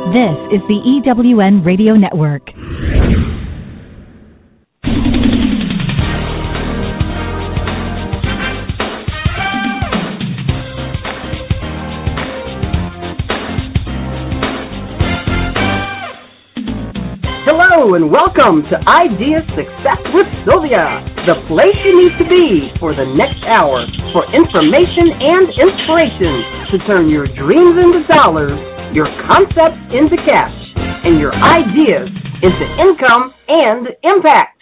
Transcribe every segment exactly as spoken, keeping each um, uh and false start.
This is the E W N Radio Network. Hello and welcome to Idea Success with Sylvia, the place you need to be for the next hour for information and inspiration to turn your dreams into dollars, your concepts into cash, and your ideas into income and impact.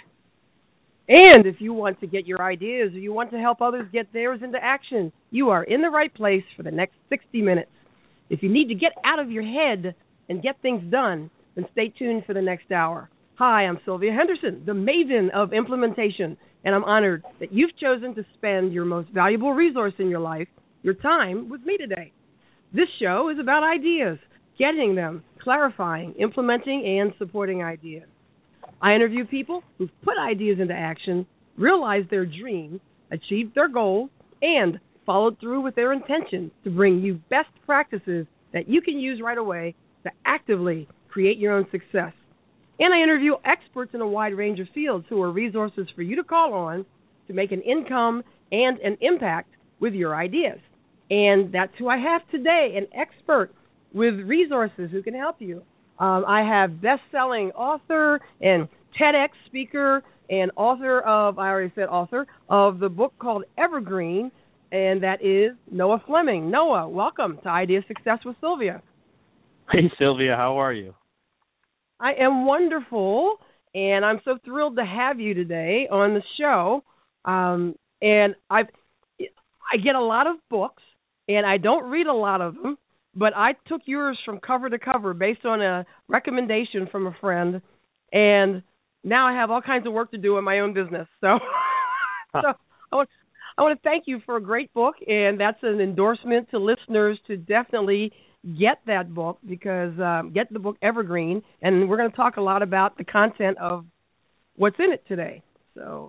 And if you want to get your ideas or you want to help others get theirs into action, you are in the right place for the next sixty minutes. If you need to get out of your head and get things done, then stay tuned for the next hour. Hi, I'm Sylvia Henderson, the maven of implementation, and I'm honored that you've chosen to spend your most valuable resource in your life, your time, with me today. This show is about ideas, getting them, clarifying, implementing, and supporting ideas. I interview people who've put ideas into action, realized their dreams, achieved their goals, and followed through with their intention to bring you best practices that you can use right away to actively create your own success. And I interview experts in a wide range of fields who are resources for you to call on to make an income and an impact with your ideas. And that's who I have today, an expert with resources who can help you. Um, I have best-selling author and TEDx speaker and author of, I already said author, of the book called Evergreen, and that is Noah Fleming. Noah, welcome to Idea Success with Sylvia. Hey, Sylvia, how are you? I am wonderful, and I'm so thrilled to have you today on the show. Um, and I've, I get a lot of books, and I don't read a lot of them, but I took yours from cover to cover based on a recommendation from a friend, and now I have all kinds of work to do in my own business. So, so I want, I want to thank you for a great book, and that's an endorsement to listeners to definitely get that book, because um, get the book Evergreen, and we're going to talk a lot about the content of what's in it today. So,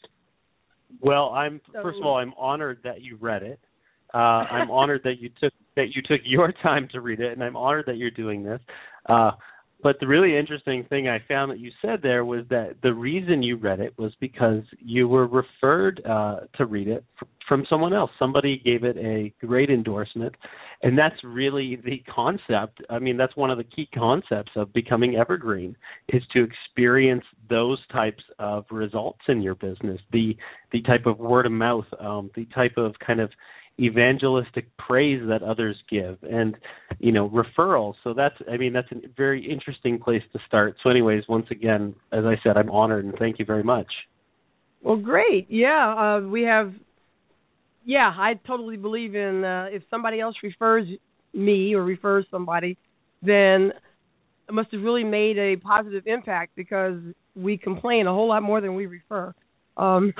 well, I'm so, first of all, I'm honored that you read it. Uh, I'm honored that you took that you took your time to read it, and I'm honored that you're doing this. Uh, but the really interesting thing I found that you said there was that the reason you read it was because you were referred uh, to read it f- from someone else. Somebody gave it a great endorsement, and that's really the concept. I mean, that's one of the key concepts of becoming evergreen, is to experience those types of results in your business, the the type of word of mouth, um, the type of kind of evangelistic praise that others give, and, you know, referrals. So that's, I mean, that's a very interesting place to start. So anyways, once again, as I said, I'm honored, and thank you very much. Well, great. Yeah, uh, we have, yeah, I totally believe in uh, if somebody else refers me or refers somebody, then it must have really made a positive impact, because we complain a whole lot more than we refer. Um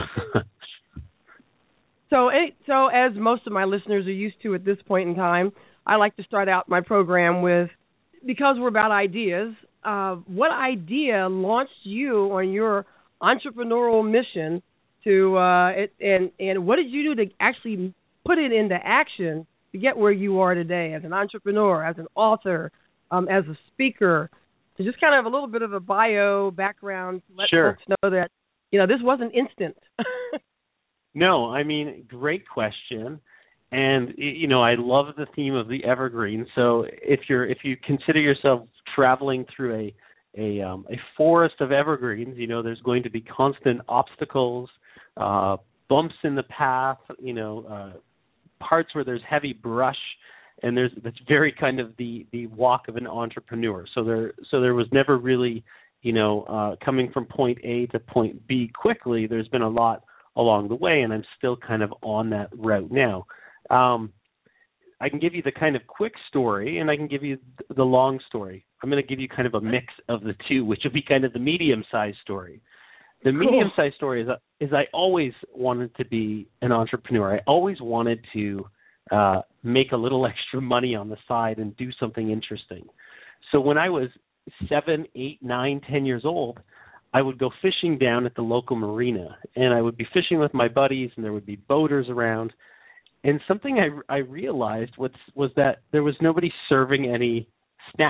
So, so as most of my listeners are used to at this point in time, I like to start out my program with, because we're about ideas, uh, what idea launched you on your entrepreneurial mission to, uh, it, and and what did you do to actually put it into action to get where you are today as an entrepreneur, as an author, um, as a speaker? So just kind of a little bit of a bio background to let Sure. folks know that, you know, this wasn't instant. No, I mean, great question. And, you know, I love the theme of the evergreen. So if you're if you consider yourself traveling through a a, um, a forest of evergreens, you know, there's going to be constant obstacles, uh, bumps in the path, you know, uh, parts where there's heavy brush, and there's that's very kind of the, the walk of an entrepreneur. So there so there was never really, you know, uh, coming from point A to point B quickly. There's been a lot along the way, and I'm still kind of on that route now. Um, I can give you the kind of quick story, and I can give you the long story. I'm going to give you kind of a mix of the two, which will be kind of the medium-sized story. The Cool. medium-sized story is, is I always wanted to be an entrepreneur. I always wanted to uh, make a little extra money on the side and do something interesting. So when I was seven, eight, nine, ten years old, I would go fishing down at the local marina, and I would be fishing with my buddies, and there would be boaters around. And something I, I realized was, was that there was nobody serving any snacks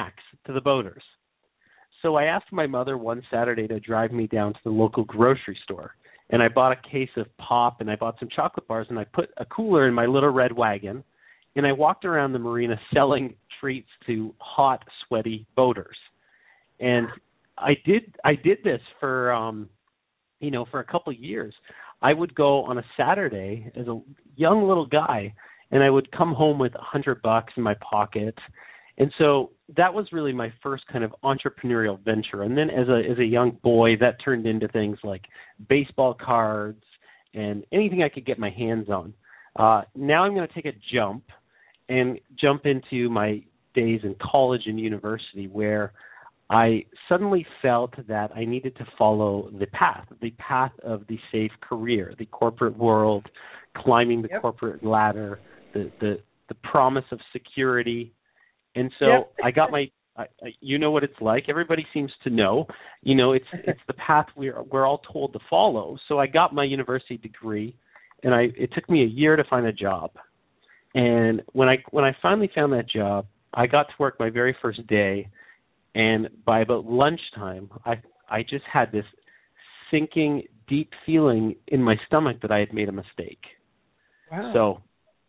to the boaters. So I asked my mother one Saturday to drive me down to the local grocery store. And I bought a case of pop and I bought some chocolate bars and I put a cooler in my little red wagon. And I walked around the marina selling treats to hot, sweaty boaters. And I did I did this for, um, you know, for a couple of years. I would go on a Saturday as a young little guy, and I would come home with a hundred bucks in my pocket. And so that was really my first kind of entrepreneurial venture. And then as a as a young boy, that turned into things like baseball cards and anything I could get my hands on. Uh, now I'm going to take a jump and jump into my days in college and university, where I suddenly felt that I needed to follow the path, the path of the safe career, the corporate world, climbing the yep. corporate ladder, the, the, the promise of security. And so yep. I got my, I, I, you know what it's like. Everybody seems to know, you know, it's it's the path we're we're all told to follow. So I got my university degree, and I it took me a year to find a job. And when I when I finally found that job, I got to work my very first day, and by about lunchtime, I I just had this sinking, deep feeling in my stomach that I had made a mistake. Wow. So,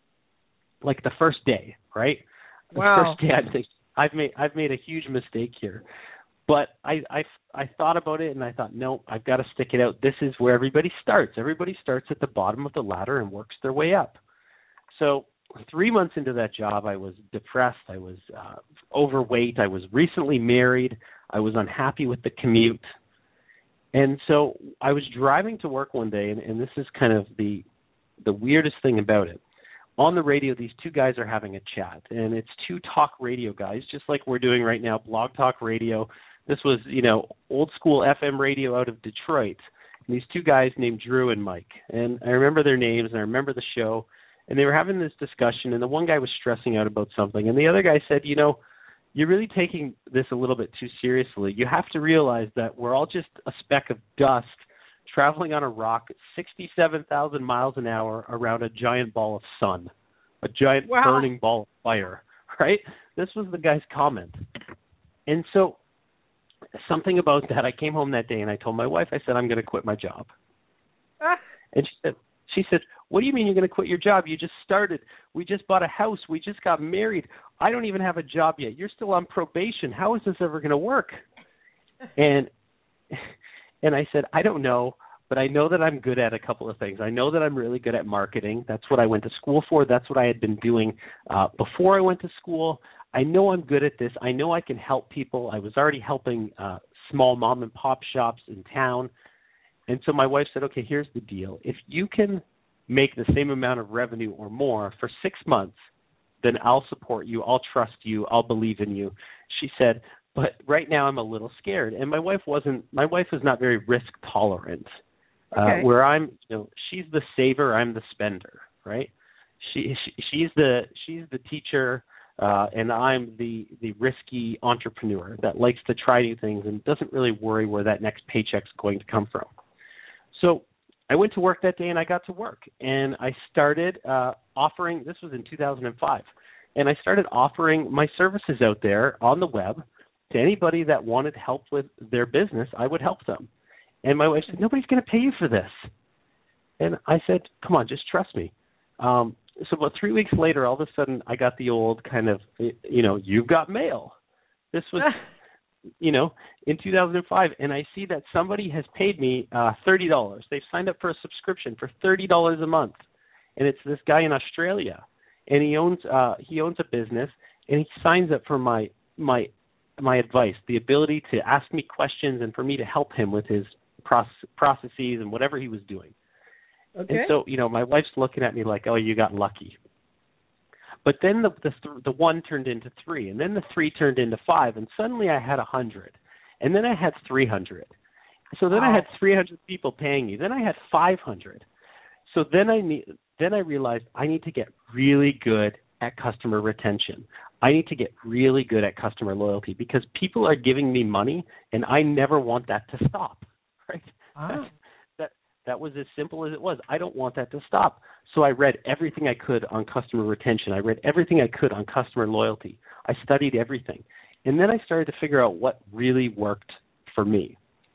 like the first day, right? The wow. first day, I think I've made I've made a huge mistake here. But I, I, I thought about it, and I thought, no, I've got to stick it out. This is where everybody starts. Everybody starts at the bottom of the ladder and works their way up. So three months into that job, I was depressed. I was uh, overweight. I was recently married. I was unhappy with the commute. And so I was driving to work one day, and, and this is kind of the the weirdest thing about it. On the radio, these two guys are having a chat, and it's two talk radio guys, just like we're doing right now, Blog Talk Radio. This was, you know, old school F M radio out of Detroit. And these two guys named Drew and Mike. And I remember their names, and I remember the show. And they were having this discussion, and the one guy was stressing out about something. And the other guy said, you know, you're really taking this a little bit too seriously. You have to realize that we're all just a speck of dust traveling on a rock at sixty-seven thousand miles an hour around a giant ball of sun, a giant wow. burning ball of fire, right? This was the guy's comment. And so something about that, I came home that day and I told my wife, I said, I'm going to quit my job. Ah. And she said, she said, what do you mean you're going to quit your job? You just started. We just bought a house. We just got married. I don't even have a job yet. You're still on probation. How is this ever going to work? And and I said, I don't know, but I know that I'm good at a couple of things. I know that I'm really good at marketing. That's what I went to school for. That's what I had been doing uh, before I went to school. I know I'm good at this. I know I can help people. I was already helping uh, small mom and pop shops in town. And so my wife said, okay, here's the deal. If you can make the same amount of revenue or more for six months, then I'll support you. I'll trust you. I'll believe in you. She said, but right now I'm a little scared. And my wife wasn't, my wife was not very risk tolerant. Okay. Uh, where I'm, you know, she's the saver, I'm the spender, right? She, she she's the she's the teacher, uh, and I'm the the risky entrepreneur that likes to try new things and doesn't really worry where that next paycheck's going to come from. So I went to work that day, and I got to work, and I started uh, offering. This was in two thousand five, and I started offering my services out there on the web to anybody that wanted help with their business. I would help them. And my wife said, nobody's going to pay you for this. And I said, come on, just trust me. Um, so about three weeks later, all of a sudden, I got the old kind of, you know, you've got mail. This was, you know, in two thousand five. And I see that somebody has paid me uh, thirty dollars. They've signed up for a subscription for thirty dollars a month. And it's this guy in Australia. And he owns uh, he owns a business, and he signs up for my my my advice, the ability to ask me questions and for me to help him with his processes and whatever he was doing. Okay. And so, you know, my wife's looking at me like, oh, you got lucky. But then the the, th- the one turned into three, and then the three turned into five, and suddenly I had a hundred, and then I had three hundred. So then wow. I had three hundred people paying me. Then I had five hundred. So then I need, then I realized I need to get really good at customer retention. I need to get really good at customer loyalty because people are giving me money, and I never want that to stop. Right? Ah. That that was as simple as it was. I don't want that to stop. So I read everything I could on customer retention. I read everything I could on customer loyalty. I studied everything. And then I started to figure out what really worked for me.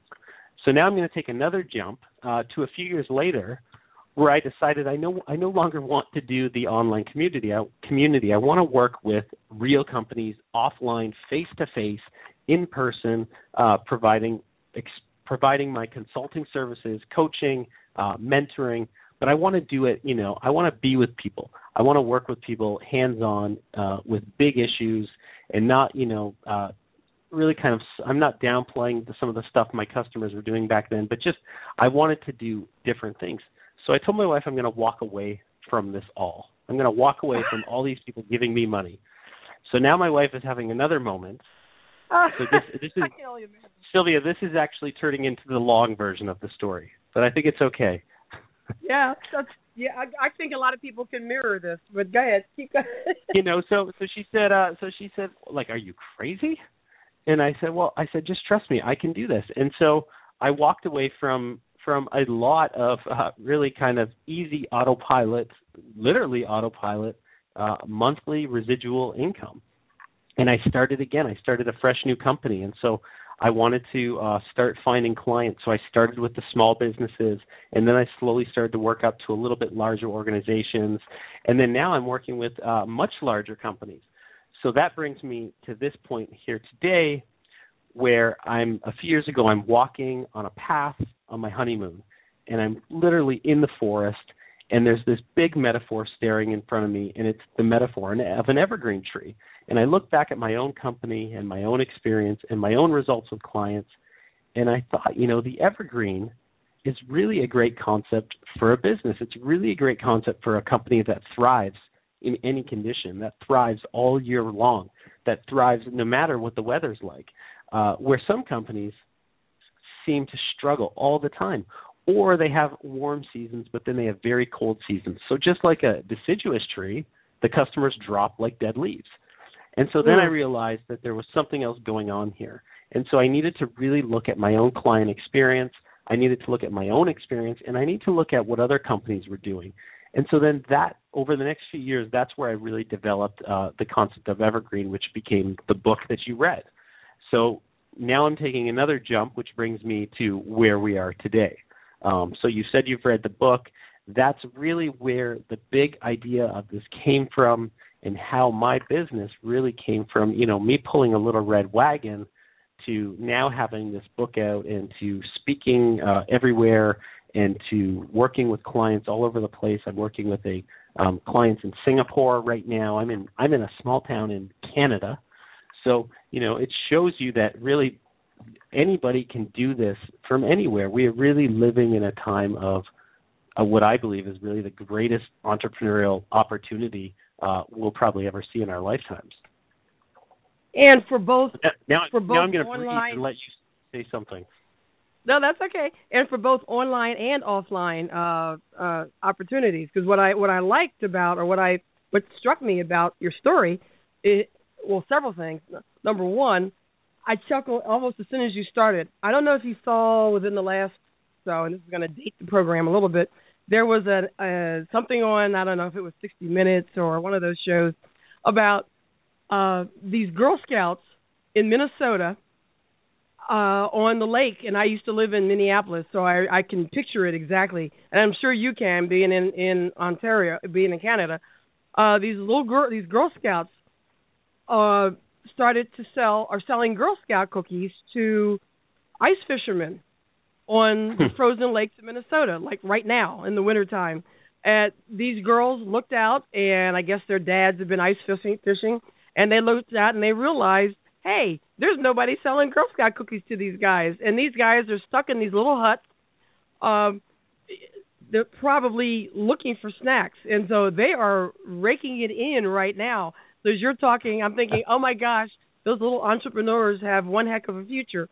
So now I'm going to take another jump uh, to a few years later, where I decided I no I no longer want to do the online community. I, community. I want to work with real companies, offline, face-to-face, in person, uh, providing ex, providing my consulting services, coaching, uh, mentoring. But I want to do it. You know, I want to be with people. I want to work with people, hands-on, uh, with big issues, and not you know. Uh, really kind of, I'm not downplaying the, some of the stuff my customers were doing back then, but just I wanted to do different things. So I told my wife I'm going to walk away from this all. I'm going to walk away from all these people giving me money. So now my wife is having another moment. So this, this is, Sylvia, this is actually turning into the long version of the story, but I think it's okay. Yeah, that's, yeah. I, I think a lot of people can mirror this, but go ahead, keep going. You know, so so she said, uh, so she said, like, are you crazy? And I said, well, I said, just trust me, I can do this. And so I walked away from from a lot of uh, really kind of easy autopilot, literally autopilot, uh, monthly residual income. And I started again. I started a fresh new company. And so I wanted to uh, start finding clients. So I started with the small businesses, and then I slowly started to work up to a little bit larger organizations. And then now I'm working with uh, much larger companies. So that brings me to this point here today, where I'm a few years ago, I'm walking on a path on my honeymoon, and I'm literally in the forest, and there's this big metaphor staring in front of me, and it's the metaphor of an evergreen tree. And I look back at my own company and my own experience and my own results with clients, and I thought, you know, the evergreen is really a great concept for a business. It's really a great concept for a company that thrives in any condition, that thrives all year long, that thrives no matter what the weather's like, uh, where some companies seem to struggle all the time, or they have warm seasons, but then they have very cold seasons. So just like a deciduous tree, the customers drop like dead leaves. And so then I realized that there was something else going on here. And so I needed to really look at my own client experience. I needed to look at my own experience, and I need to look at what other companies were doing. And so then that, over the next few years, that's where I really developed uh, the concept of evergreen, which became the book that you read. So now I'm taking another jump, which brings me to where we are today. Um, so you said you've read the book. That's really where the big idea of this came from, and how my business really came from, you know, me pulling a little red wagon to now having this book out and to speaking uh, everywhere and to working with clients all over the place. I'm working with a um, clients in Singapore right now. I'm in I'm in a small town in Canada. So, you know, it shows you that really anybody can do this from anywhere. We are really living in a time of uh, what I believe is really the greatest entrepreneurial opportunity uh, we'll probably ever see in our lifetimes. And for both, now, for now both I'm going to breathe online, and let you say something. No, that's okay. And for both online and offline uh, uh, opportunities, because what I what I liked about, or what I what struck me about your story, it, well, several things. Number one, I chuckled almost as soon as you started. I don't know if you saw within the last, so and this is going to date the program a little bit. There was a, a something on, I don't know if it was sixty minutes or one of those shows, about uh, these Girl Scouts in Minnesota uh, on the lake. And I used to live in Minneapolis, so I, I can picture it exactly. And I'm sure you can, being in, in Ontario, being in Canada. Uh, these little girl, these Girl Scouts uh, started to sell, are selling Girl Scout cookies to ice fishermen on the frozen lakes of Minnesota, like right now in the wintertime. And these girls looked out, and I guess their dads had been ice fishing, fishing, and they looked out and they realized, hey, there's nobody selling Girl Scout cookies to these guys. And these guys are stuck in these little huts. Um, they're probably looking for snacks. And so they are raking it in right now. So as you're talking, I'm thinking, oh, my gosh, those little entrepreneurs have one heck of a future.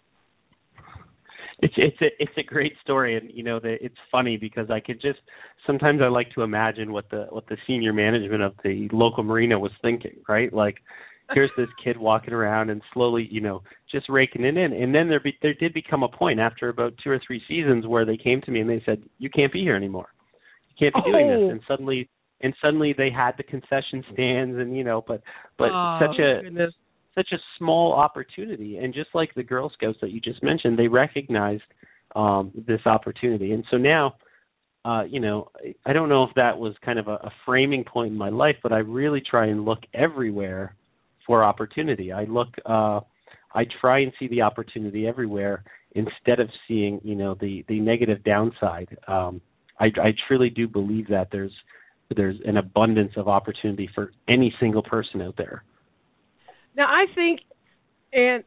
It's it's a it's a great story, and you know the, it's funny because I could just sometimes I like to imagine what the what the senior management of the local marina was thinking, right? Like, here's this kid walking around and slowly, you know, just raking it in, and then there be, there did become a point after about two or three seasons where they came to me and they said, you can't be here anymore, you can't be doing oh. this, and suddenly and suddenly they had the concession stands, and you know, but but oh, such a goodness. such a small opportunity, and just like the Girl Scouts that you just mentioned, they recognized um, this opportunity, and so now. Uh, you know, I don't know if that was kind of a, a framing point in my life, but I really try and look everywhere for opportunity. I look, uh, I try and see the opportunity everywhere instead of seeing, you know, the, the negative downside. Um, I, I truly do believe that there's there's an abundance of opportunity for any single person out there. Now, I think, and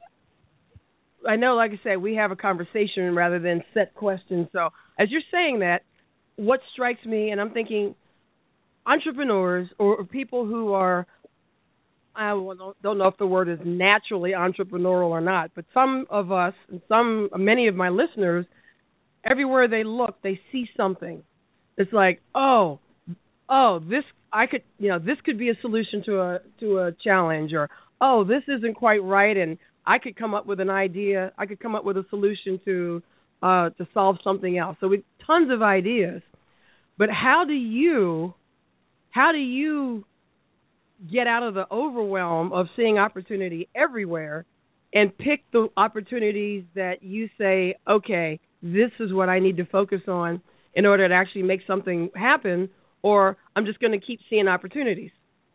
I know, like I said, we have a conversation rather than set questions. So as you're saying that, what strikes me, and I'm thinking entrepreneurs or, or people who are, I don't know if the word is naturally entrepreneurial or not, but some of us, and some, many of my listeners, everywhere they look, they see something. It's like, oh, oh, this I could, you know, this could be a solution to a to a challenge, or oh, this isn't quite right, and I could come up with an idea. I could come up with a solution to. Uh, to solve something else. So we tons of ideas, but how do you, how do you get out of the overwhelm of seeing opportunity everywhere and pick the opportunities that you say, okay, this is what I need to focus on in order to actually make something happen, or I'm just going to keep seeing opportunities?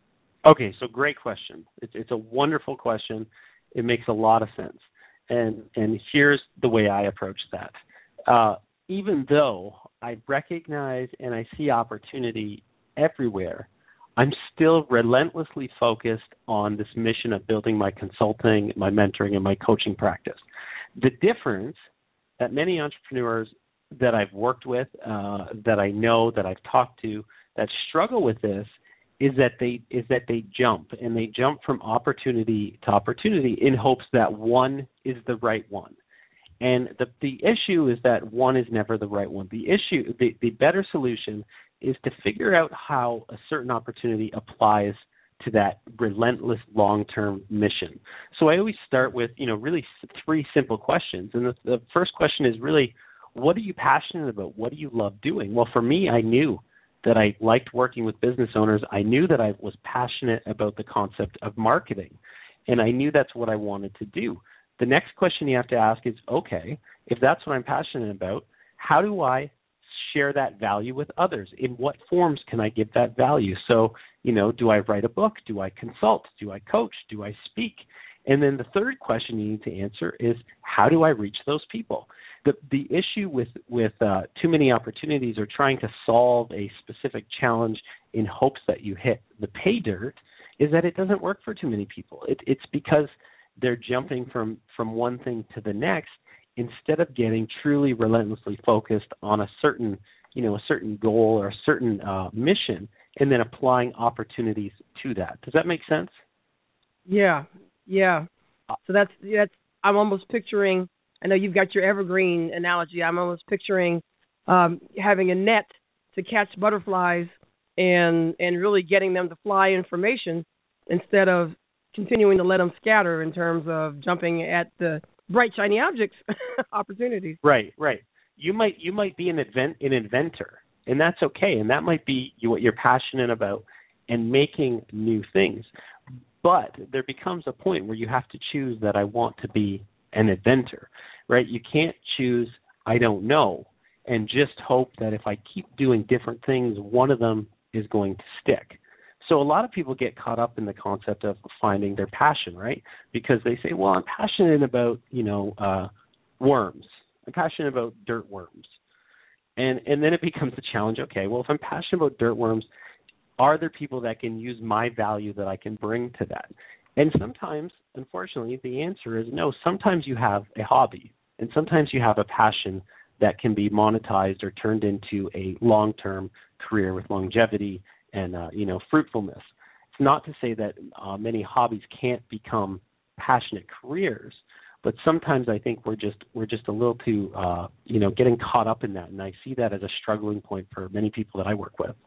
Okay, so great question. It's, it's a wonderful question. It makes a lot of sense. And and here's the way I approach that. Uh, even though I recognize and I see opportunity everywhere, I'm still relentlessly focused on this mission of building my consulting, my mentoring, and my coaching practice. The difference that many entrepreneurs that I've worked with, uh, that I know, that I've talked to, that struggle with this is that they is that they jump and they jump from opportunity to opportunity in hopes that one is the right one. And the the issue is that one is never the right one. The issue, the, the better solution is to figure out how a certain opportunity applies to that relentless long-term mission. So I always start with, you know, really three simple questions. And the, the first question is really, what are you passionate about? What do you love doing? Well, for me, I knew that I liked working with business owners. I knew that I was passionate about the concept of marketing, and I knew that's what I wanted to do. The next question you have to ask is, okay, if that's what I'm passionate about, how do I share that value with others? In what forms can I give that value? So, you know, do I write a book? Do I consult? Do I coach? Do I speak? And then the third question you need to answer is, how do I reach those people? The the issue with, with uh, too many opportunities or trying to solve a specific challenge in hopes that you hit the pay dirt is that it doesn't work for too many people. It, it's because they're jumping from, from one thing to the next instead of getting truly relentlessly focused on a certain, you know, a certain goal or a certain uh, mission and then applying opportunities to that. Does that make sense? Yeah, yeah. So that's that's. I'm almost picturing. I know you've got your evergreen analogy. I'm almost picturing um, having a net to catch butterflies and and really getting them to fly information instead of continuing to let them scatter in terms of jumping at the bright shiny objects opportunities. Right, right. You might you might be an invent an inventor, and that's okay, and that might be what you're passionate about and making new things. But there becomes a point where you have to choose that I want to be an inventor, right? You can't choose I don't know and just hope that if I keep doing different things, one of them is going to stick. So a lot of people get caught up in the concept of finding their passion, right? Because they say, well, I'm passionate about, you know, uh, worms. I'm passionate about dirt worms. And and then it becomes a challenge. Okay, well, if I'm passionate about dirt worms, are there people that can use my value that I can bring to that? And sometimes, unfortunately, the answer is no. Sometimes you have a hobby, and sometimes you have a passion that can be monetized or turned into a long-term career with longevity and, uh, you know, fruitfulness. It's not to say that uh, many hobbies can't become passionate careers, but sometimes I think we're just we're just a little too, uh, you know, getting caught up in that, and I see that as a struggling point for many people that I work with.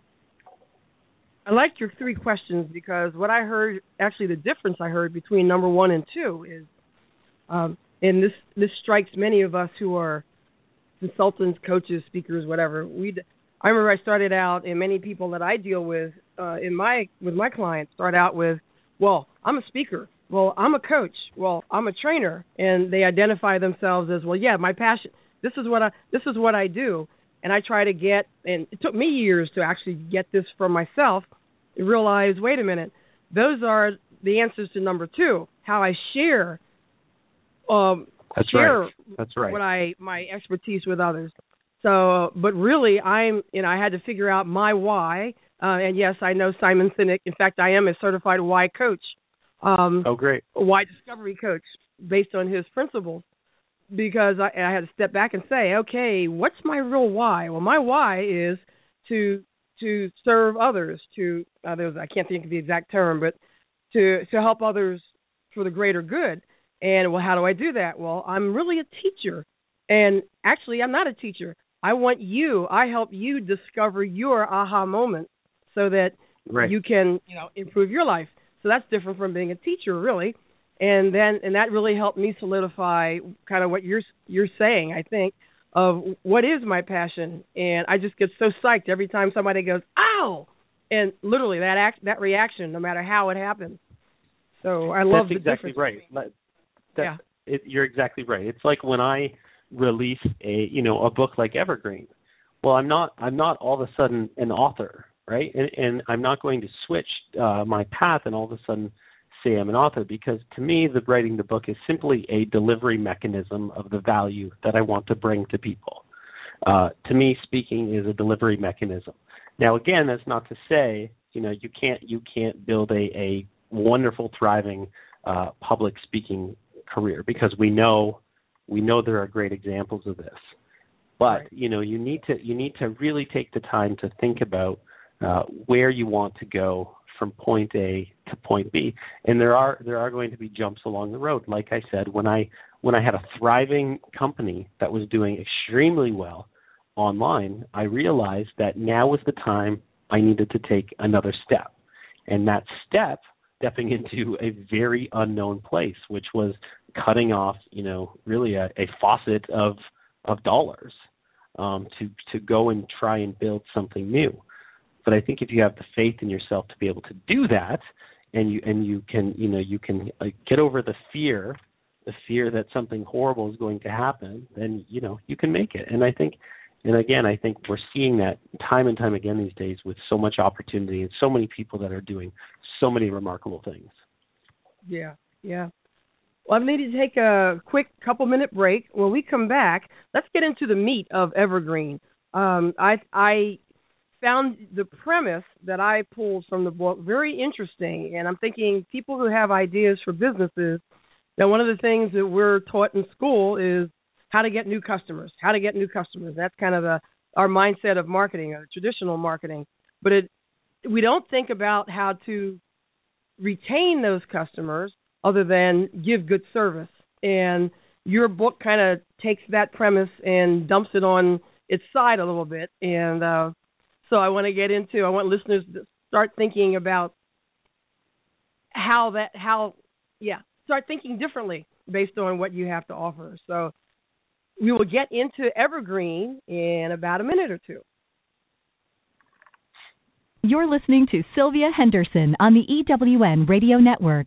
I liked your three questions because what I heard, actually the difference I heard between number one and two is, um, and this, this strikes many of us who are consultants, coaches, speakers, whatever, we I remember I started out, and many people that I deal with uh, in my with my clients start out with, well, I'm a speaker. Well, I'm a coach. Well, I'm a trainer, and they identify themselves as, well, yeah, my passion. This is what I this is what I do, and I try to get. And it took me years to actually get this for myself. And realize, wait a minute, those are the answers to number two. How I share, um, That's share right. That's right. what I my expertise with others. So, but really, I'm you know I had to figure out my why. Uh, and yes, I know Simon Sinek. In fact, I am a certified why coach. Um, oh, great. A why discovery coach based on his principles. Because I, I had to step back and say, okay, what's my real why? Well, my why is to to serve others. To others, I can't think of the exact term, but to to help others for the greater good. And well, how do I do that? Well, I'm really a teacher, and actually, I'm not a teacher. I want you. I help you discover your aha moment, so that right. you can, you know, improve your life. So that's different from being a teacher, really. And then, and that really helped me solidify kind of what you're you're saying, I think, of what is my passion. And I just get so psyched every time somebody goes, "Ow!" And literally that act, that reaction, no matter how it happens. So I love That's the exactly difference. right. That, yeah, it, you're exactly right. It's like when I release a you know a book like Evergreen. Well, I'm not I'm not all of a sudden an author, right? And, and I'm not going to switch uh, my path and all of a sudden say I'm an author, because to me, the writing the book is simply a delivery mechanism of the value that I want to bring to people. Uh, to me, speaking is a delivery mechanism. Now, again, that's not to say, you know, you can't you can't build a, a wonderful, thriving uh, public speaking career, because we know we know there are great examples of this. But right. you know, you need to you need to really take the time to think about uh, where you want to go from point A to point B, and there are there are going to be jumps along the road. Like I said, when I when I had a thriving company that was doing extremely well online, I realized that now was the time I needed to take another step, and that step, stepping into a very unknown place, which was cutting off, you know, really a, a faucet of of dollars um, to to go and try and build something new. But I think if you have the faith in yourself to be able to do that, and you and you can, you know, you can uh, get over the fear, the fear that something horrible is going to happen, then you know you can make it. And I think, and again, I think we're seeing that time and time again these days with so much opportunity and so many people that are doing so many remarkable things. Yeah, yeah. Well, I need to take a quick couple minute break. When we come back, let's get into the meat of Evergreen. Um, I I. found the premise that I pulled from the book very interesting, and I'm thinking people who have ideas for businesses, now one of the things that we're taught in school is how to get new customers, how to get new customers. That's kind of the, our mindset of marketing, or traditional marketing. But it, we don't think about how to retain those customers other than give good service. And your book kind of takes that premise and dumps it on its side a little bit, and uh, So I want to get into, I want listeners to start thinking about how that, how, yeah, start thinking differently based on what you have to offer. So we will get into Evergreen in about a minute or two. You're listening to Sylvia Henderson on the E W N Radio Network.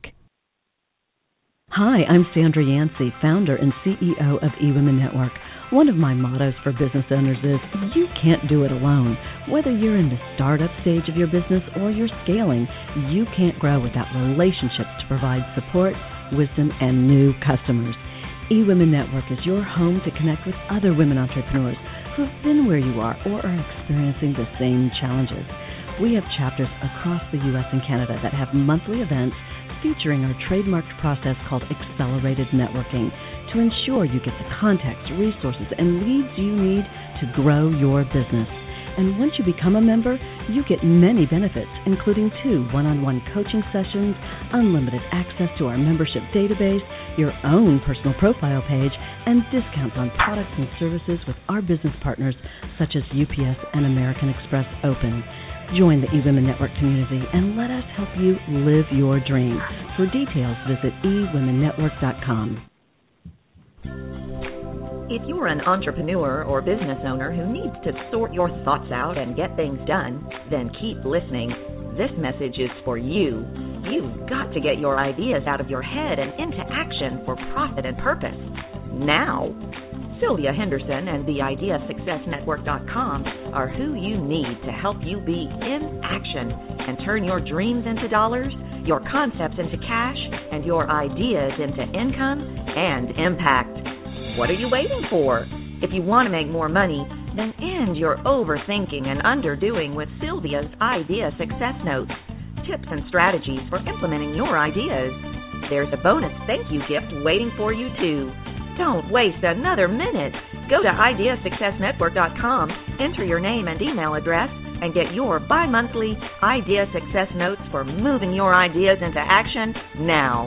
Hi, I'm Sandra Yancey, founder and C E O of eWomen Network. One of my mottos for business owners is, you can't do it alone. Whether you're in the startup stage of your business or you're scaling, you can't grow without relationships to provide support, wisdom, and new customers. eWomen Network is your home to connect with other women entrepreneurs who have been where you are or are experiencing the same challenges. We have chapters across the U S and Canada that have monthly events featuring our trademarked process called Accelerated Networking, to ensure you get the context, resources, and leads you need to grow your business. And once you become a member, you get many benefits, including two one-on-one coaching sessions, unlimited access to our membership database, your own personal profile page, and discounts on products and services with our business partners such as U P S and American Express Open. Join the eWomen Network community and let us help you live your dream. For details, visit e women network dot com. If you're an entrepreneur or business owner who needs to sort your thoughts out and get things done, then keep listening. This message is for you. You've got to get your ideas out of your head and into action for profit and purpose. Now. Sylvia Henderson and the Idea Success Network dot com are who you need to help you be in action and turn your dreams into dollars, your concepts into cash, and your ideas into income and impact. What are you waiting for? If you want to make more money, then end your overthinking and underdoing with Sylvia's Idea Success Notes, tips and strategies for implementing your ideas. There's a bonus thank you gift waiting for you, too. Don't waste another minute. Go to Idea Success Network dot com, enter your name and email address, and get your bi-monthly Idea Success Notes for moving your ideas into action now.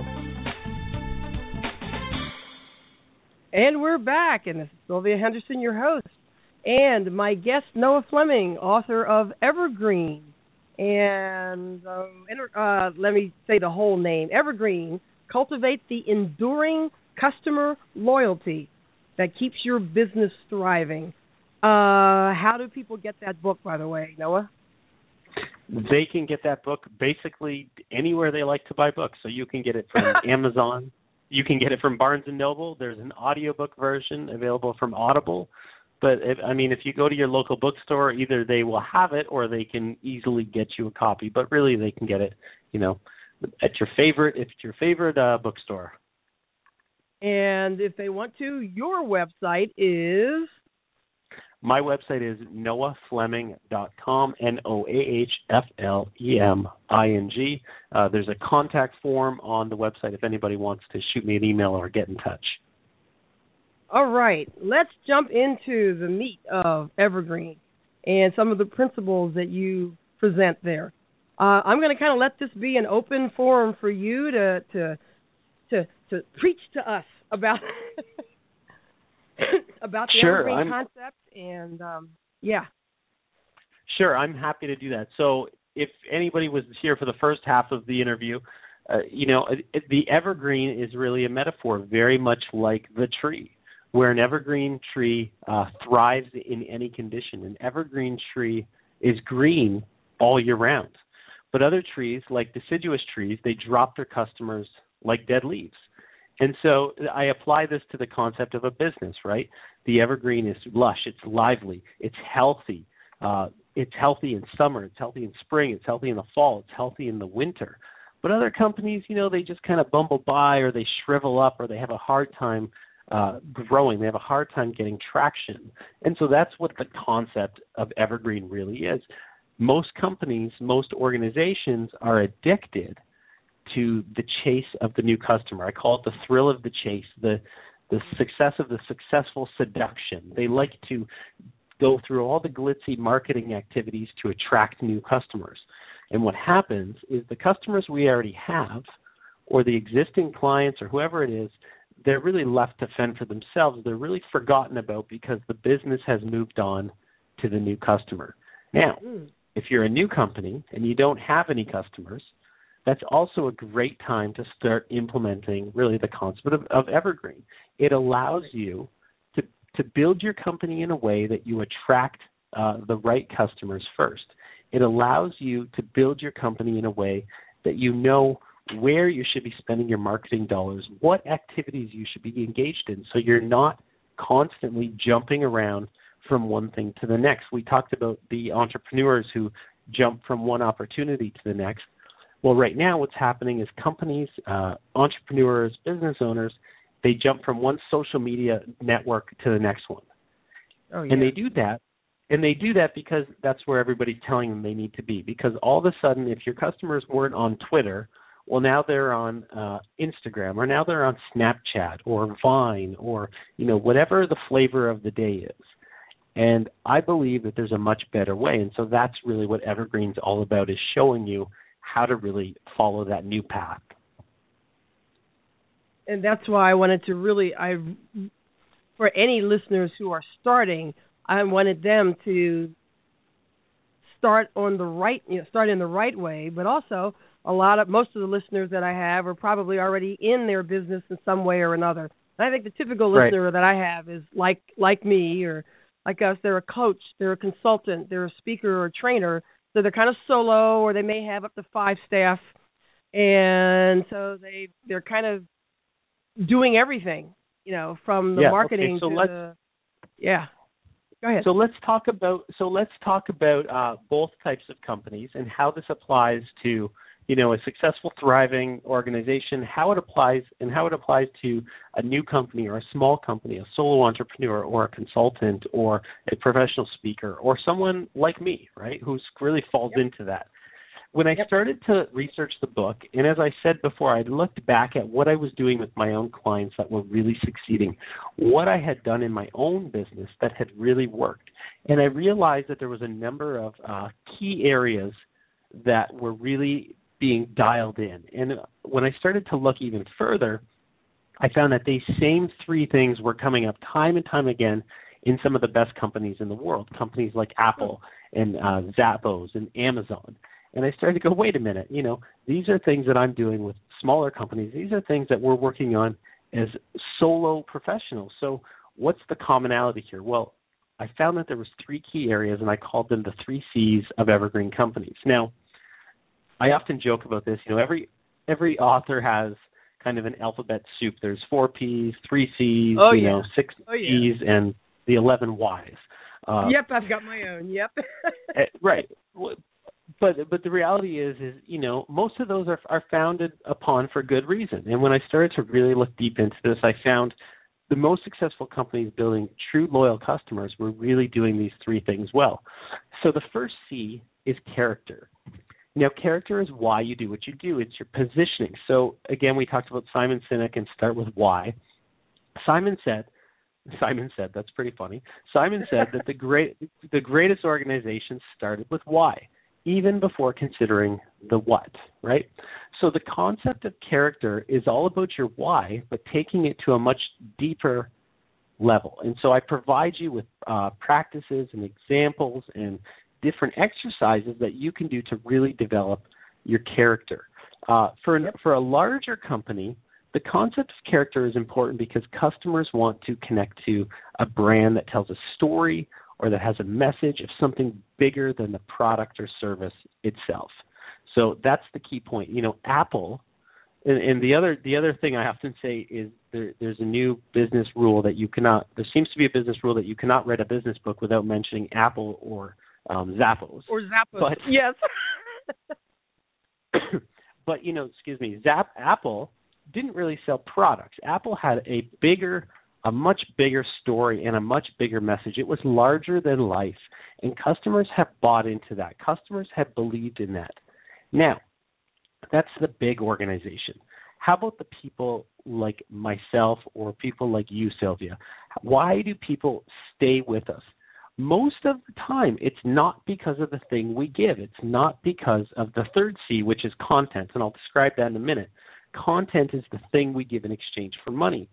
And we're back, and this is Sylvia Henderson, your host, and my guest, Noah Fleming, author of Evergreen. And um, uh, let me say the whole name. Evergreen, cultivate the enduring customer loyalty that keeps your business thriving. Uh, how do people get that book, by the way, Noah? They can get that book basically anywhere they like to buy books. So you can get it from Amazon. You can get it from Barnes and Noble. There's an audiobook version available from Audible. But, if, I mean, if you go to your local bookstore, either they will have it or they can easily get you a copy. But really, they can get it, you know, at your favorite, if it's your favorite uh, bookstore. And if they want to, your website is? My website is noah fleming dot com, N O A H F L E M I N G. Uh, there's a contact form on the website if anybody wants to shoot me an email or get in touch. All right. Let's jump into the meat of Evergreen and some of the principles that you present there. Uh, I'm going to kind of let this be an open forum for you to to to, to preach to us about about the sure, Evergreen I'm, concept, and um, yeah. Sure, I'm happy to do that. So if anybody was here for the first half of the interview, uh, you know, it, the evergreen is really a metaphor, very much like the tree, where an evergreen tree uh, thrives in any condition. An evergreen tree is green all year round. But other trees, like deciduous trees, they drop their customers like dead leaves. And so I apply this to the concept of a business, right? The evergreen is lush, it's lively, it's healthy. Uh, it's healthy in summer, it's healthy in spring, it's healthy in the fall, it's healthy in the winter. But other companies, you know, they just kind of bumble by, or they shrivel up, or they have a hard time uh, growing. They have a hard time getting traction. And so that's what the concept of evergreen really is. Most companies, most organizations are addicted to the chase of the new customer. I call it the thrill of the chase, the the success of the successful seduction. They like to go through all the glitzy marketing activities to attract new customers. And what happens is the customers we already have, or the existing clients or whoever it is, they're really left to fend for themselves. They're really forgotten about because the business has moved on to the new customer. Now, mm. if you're a new company and you don't have any customers, that's also a great time to start implementing really the concept of, of evergreen. It allows you to, to build your company in a way that you attract uh, the right customers first. It allows you to build your company in a way that you know where you should be spending your marketing dollars, what activities you should be engaged in, so you're not constantly jumping around from one thing to the next. We talked about the entrepreneurs who jump from one opportunity to the next. Well, right now what's happening is companies, uh, entrepreneurs, business owners, they jump from one social media network to the next one. Oh, yeah. And they do that, and they do that because that's where everybody's telling them they need to be. Because all of a sudden, if your customers weren't on Twitter, well, now they're on uh, Instagram, or now they're on Snapchat or Vine, or, you know, whatever the flavor of the day is. And I believe that there's a much better way. And so that's really what Evergreen's all about, is showing you how to really follow that new path. And that's why I wanted to really, I, for any listeners who are starting, I wanted them to start on the right, you know, start in the right way. But also, a lot of most of the listeners that I have are probably already in their business in some way or another. And I think the typical Right. listener that I have is like like me or like us. They're a coach, they're a consultant, they're a speaker or a trainer. So they're kind of solo, or they may have up to five staff, and so they they're kind of doing everything, you know, from the Yeah, marketing okay, so to let's, the yeah. Go ahead. So let's talk about so let's talk about uh, both types of companies and how this applies to, you know, a successful, thriving organization, how it applies and how it applies to a new company or a small company, a solo entrepreneur or a consultant or a professional speaker or someone like me, right, who really falls Yep. into that. When I Yep. started to research the book, and as I said before, I looked back at what I was doing with my own clients that were really succeeding, what I had done in my own business that had really worked. And I realized that there was a number of uh, key areas that were really being dialed in. And when I started to look even further, I found that these same three things were coming up time and time again in some of the best companies in the world, companies like Apple and uh, Zappos and Amazon. And I started to go, wait a minute, you know, these are things that I'm doing with smaller companies. These are things that we're working on as solo professionals. So what's the commonality here? Well, I found that there was three key areas, and I called them the three C's of evergreen companies. Now, I often joke about this. You know, every every author has kind of an alphabet soup. There's four P's, three C's, Oh, you yeah. know, six Oh, yeah. P's, and the eleven Y's. Uh, Yep, I've got my own. Yep. uh, right. But but the reality is is you know most of those are are founded upon for good reason. And when I started to really look deep into this, I found the most successful companies building true loyal customers were really doing these three things well. So the first C is character. Now, character is why you do what you do. It's your positioning. So again, we talked about Simon Sinek and start with why. Simon said. Simon said that's pretty funny. Simon said that the great the greatest organizations started with why, even before considering the what, right? So the concept of character is all about your why, but taking it to a much deeper level. And so I provide you with uh, practices and examples and different exercises that you can do to really develop your character. Uh, for an, for a larger company, the concept of character is important because customers want to connect to a brand that tells a story or that has a message of something bigger than the product or service itself. So that's the key point. You know, Apple, and, and the other the other thing I often say is there, there's a new business rule that you cannot, there seems to be a business rule that you cannot write a business book without mentioning Apple or um, Zappos. Or Zappos, but, yes. But, you know, excuse me, Zap Apple didn't really sell products. Apple had a bigger a much bigger story and a much bigger message. It was larger than life, and customers have bought into that. Customers have believed in that. Now, that's the big organization. How about the people like myself or people like you, Sylvia? Why do people stay with us? Most of the time, it's not because of the thing we give. It's not because of the third C, which is content, and I'll describe that in a minute. Content is the thing we give in exchange for money.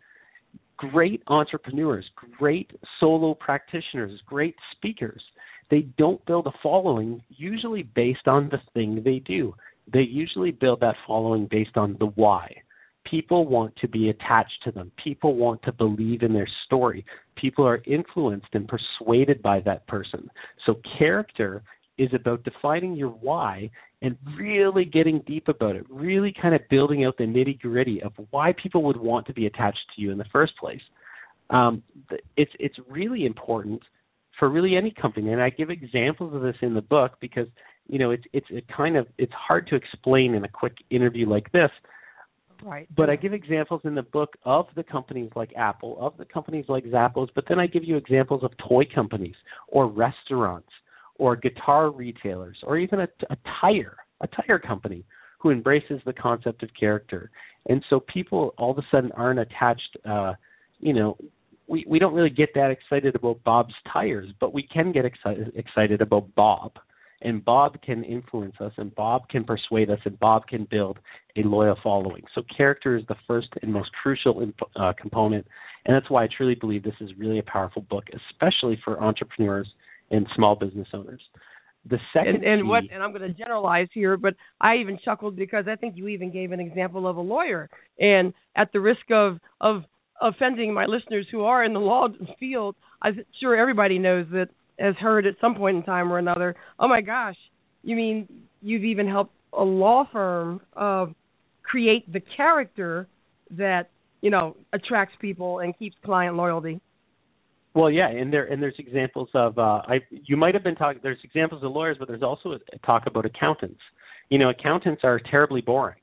Great entrepreneurs, great solo practitioners, great speakers, they don't build a following usually based on the thing they do. They usually build that following based on the why. People want to be attached to them. People want to believe in their story. People are influenced and persuaded by that person. So character is about defining your why and really getting deep about it, really kind of building out the nitty-gritty of why people would want to be attached to you in the first place. Um, it's it's really important for really any company, and I give examples of this in the book because you know it's it's it kind of it's hard to explain in a quick interview like this. Right. But I give examples in the book of the companies like Apple, of the companies like Zappos, but then I give you examples of toy companies or restaurants or guitar retailers, or even a, a tire, a tire company who embraces the concept of character. And so people all of a sudden aren't attached, uh, you know, we, we don't really get that excited about Bob's Tires, but we can get excited, excited about Bob. And Bob can influence us, and Bob can persuade us, and Bob can build a loyal following. So character is the first and most crucial imp- uh, component, and that's why I truly believe this is really a powerful book, especially for entrepreneurs and small business owners. The second and, and key, what and I'm going to generalize here, but I even chuckled because I think you even gave an example of a lawyer, and at the risk of of offending my listeners who are in the law field, I'm sure everybody knows that, has heard at some point in time or another, oh my gosh, you mean you've even helped a law firm uh, create the character that, you know, attracts people and keeps client loyalty? Well, yeah, and there and there's examples of uh, I. You might have been talking. There's examples of lawyers, but there's also a talk about accountants. You know, accountants are terribly boring.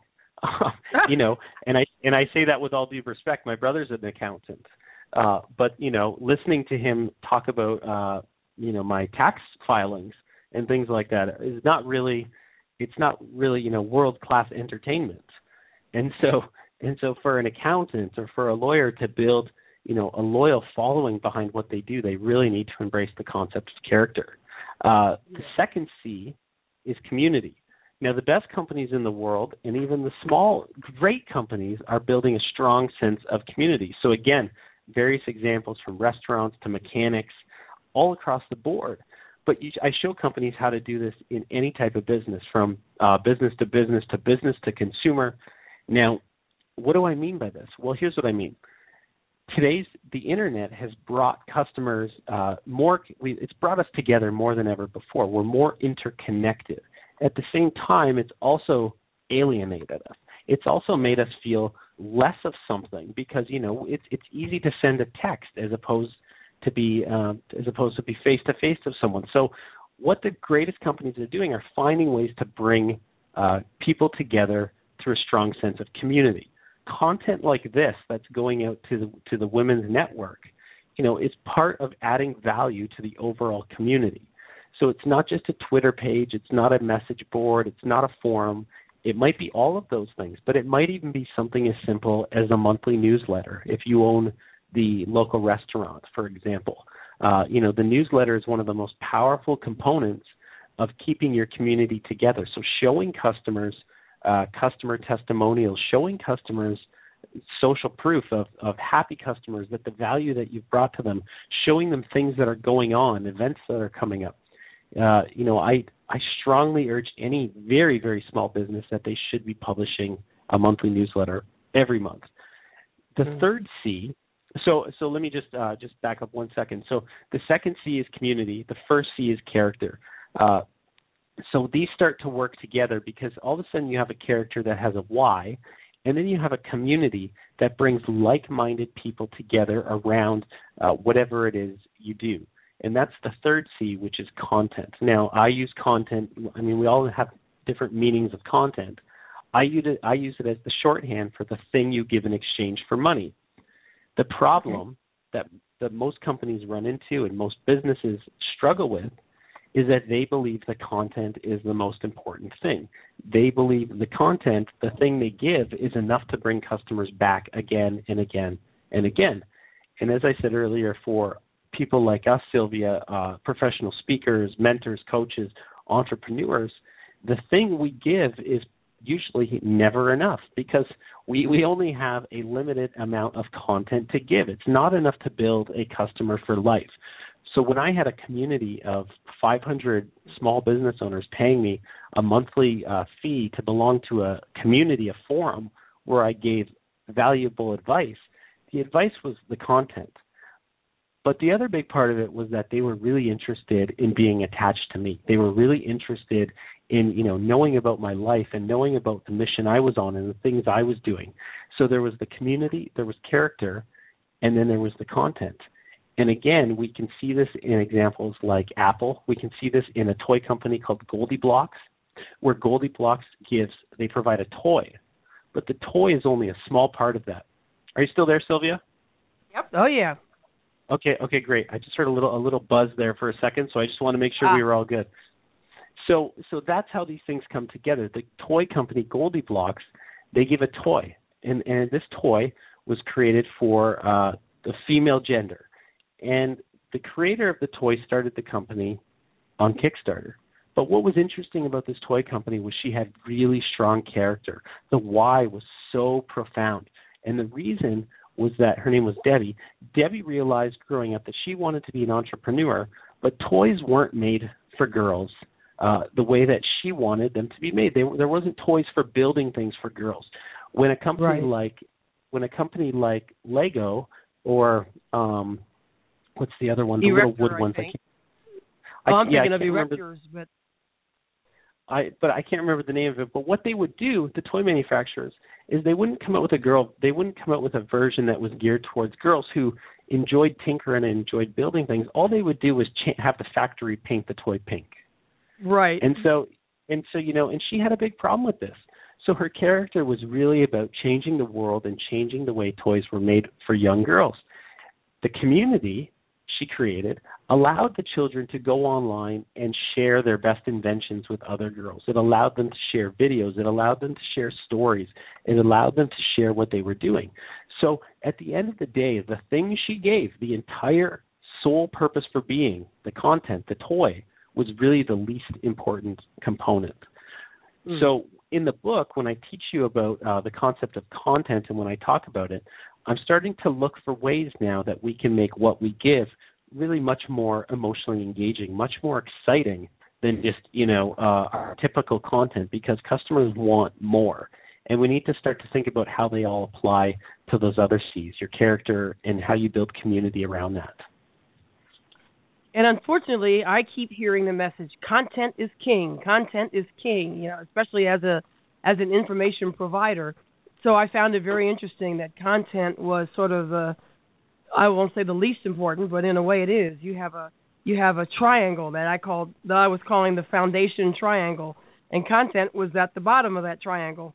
you know, and I and I say that with all due respect. My brother's an accountant, uh, but you know, listening to him talk about uh, you know my tax filings and things like that is not really. It's not really you know world class entertainment, and so and so for an accountant or for a lawyer to build you know, a loyal following behind what they do, they really need to embrace the concept of character. Uh, the second C is community. Now, the best companies in the world, and even the small, great companies, are building a strong sense of community. So again, various examples from restaurants to mechanics, all across the board. But you, I show companies how to do this in any type of business, from uh, business to business to business to consumer. Now, what do I mean by this? Well, here's what I mean. Today's the internet has brought customers uh, more. We, it's brought us together more than ever before. We're more interconnected. At the same time, it's also alienated us. It's also made us feel less of something because you know it's it's easy to send a text as opposed to be uh, as opposed to be face to face with someone. So, what the greatest companies are doing are finding ways to bring uh, people together through a strong sense of community. Content like this that's going out to the to the women's network, you know, is part of adding value to the overall community. So it's not just a Twitter page, it's not a message board, it's not a forum. It might be all of those things, but it might even be something as simple as a monthly newsletter. If you own the local restaurant, for example, uh, you know, the newsletter is one of the most powerful components of keeping your community together. So showing customers Uh, customer testimonials, showing customers social proof of, of happy customers, that the value that you've brought to them, showing them things that are going on, events that are coming up. Uh, you know, I, I strongly urge any very, very small business that they should be publishing a monthly newsletter every month. The mm-hmm. third C, so so let me just uh, just back up one second. So the second C is community. The first C is character. Uh, So these start to work together because all of a sudden you have a character that has a why, and then you have a community that brings like-minded people together around uh, whatever it is you do. And that's the third C, which is content. Now, I use content. I mean, we all have different meanings of content. I use it, I use it as the shorthand for the thing you give in exchange for money. The problem okay. that, that most companies run into and most businesses struggle with is that they believe the content is the most important thing. They believe the content, the thing they give, is enough to bring customers back again and again and again. And as I said earlier, for people like us, Sylvia, uh, professional speakers, mentors, coaches, entrepreneurs, the thing we give is usually never enough because we, we only have a limited amount of content to give. It's not enough to build a customer for life. So when I had a community of five hundred small business owners paying me a monthly uh, fee to belong to a community, a forum, where I gave valuable advice, the advice was the content. But the other big part of it was that they were really interested in being attached to me. They were really interested in, you know, knowing about my life and knowing about the mission I was on and the things I was doing. So there was the community, there was character, and then there was the content. And again, we can see this in examples like Apple. We can see this in a toy company called GoldieBlox, where GoldieBlox gives, they provide a toy, but the toy is only a small part of that. Are you still there, Sylvia? Yep. Oh, yeah. Okay, okay, great. I just heard a little a little buzz there for a second, so I just want to make sure ah. we were all good. So so that's how these things come together. The toy company GoldieBlox, they give a toy, and, and this toy was created for uh, the female gender. And the creator of the toy started the company on Kickstarter. But what was interesting about this toy company was she had really strong character. The why was so profound. And the reason was that her name was Debbie. Debbie realized growing up that she wanted to be an entrepreneur, but toys weren't made for girls uh, the way that she wanted them to be made. They, there wasn't toys for building things for girls. When a company right. like when a company like Lego or um, what's the other one? The Erector, little wood I ones. think. I, oh, I'm yeah, thinking I of can't Erectors, but I, but I can't remember the name of it. But what they would do, the toy manufacturers, is they wouldn't come out with a girl. They wouldn't come out with a version that was geared towards girls who enjoyed tinkering and enjoyed building things. All they would do was cha- have the factory paint the toy pink. Right. And so, and so, you know, and she had a big problem with this. So her character was really about changing the world and changing the way toys were made for young girls. The community she created allowed the children to go online and share their best inventions with other girls. It allowed them to share videos. It allowed them to share stories. It allowed them to share what they were doing. So at the end of the day, the thing she gave, the entire sole purpose for being, the content, the toy, was really the least important component. Mm. So in the book, when I teach you about uh, the concept of content and when I talk about it, I'm starting to look for ways now that we can make what we give really much more emotionally engaging, much more exciting than just, you know, uh, our typical content, because customers want more. And we need to start to think about how they all apply to those other C's, your character, and how you build community around that. And unfortunately, I keep hearing the message, content is king, content is king, you know, especially as a as an information provider. So I found it very interesting that content was sort of a, I won't say the least important, but in a way it is. You have a you have a triangle that I called that I was calling the foundation triangle, and content was at the bottom of that triangle.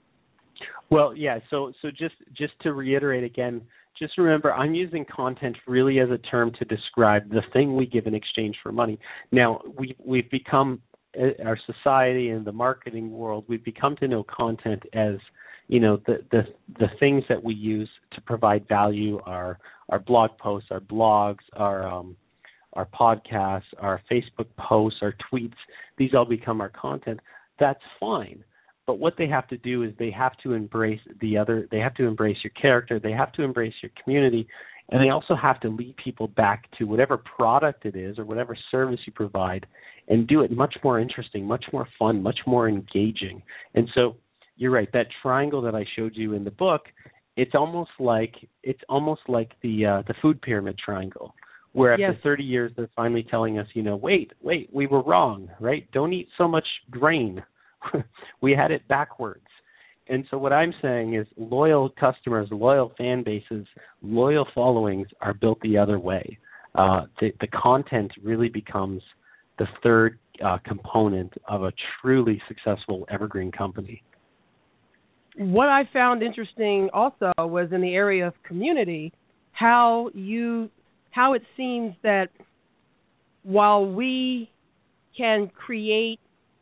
Well, yeah. So so just just to reiterate again, just remember I'm using content really as a term to describe the thing we give in exchange for money. Now we we've become our society and the marketing world. We've become to know content as, you know, the, the the things that we use to provide value, our our blog posts, our blogs, our um, our podcasts, our Facebook posts, our tweets. These all become our content. That's fine. But what they have to do is they have to embrace the other. They have to embrace your character. They have to embrace your community, and they also have to lead people back to whatever product it is or whatever service you provide, and do it much more interesting, much more fun, much more engaging. And so, you're right. That triangle that I showed you in the book, it's almost like it's almost like the uh, the food pyramid triangle, where after yes. thirty years they're finally telling us, you know, wait, wait, we were wrong, right? Don't eat so much grain. We had it backwards. And so what I'm saying is loyal customers, loyal fan bases, loyal followings are built the other way. Uh, the, the content really becomes the third uh, component of a truly successful evergreen company. What I found interesting also was in the area of community, how you, how it seems that while we can create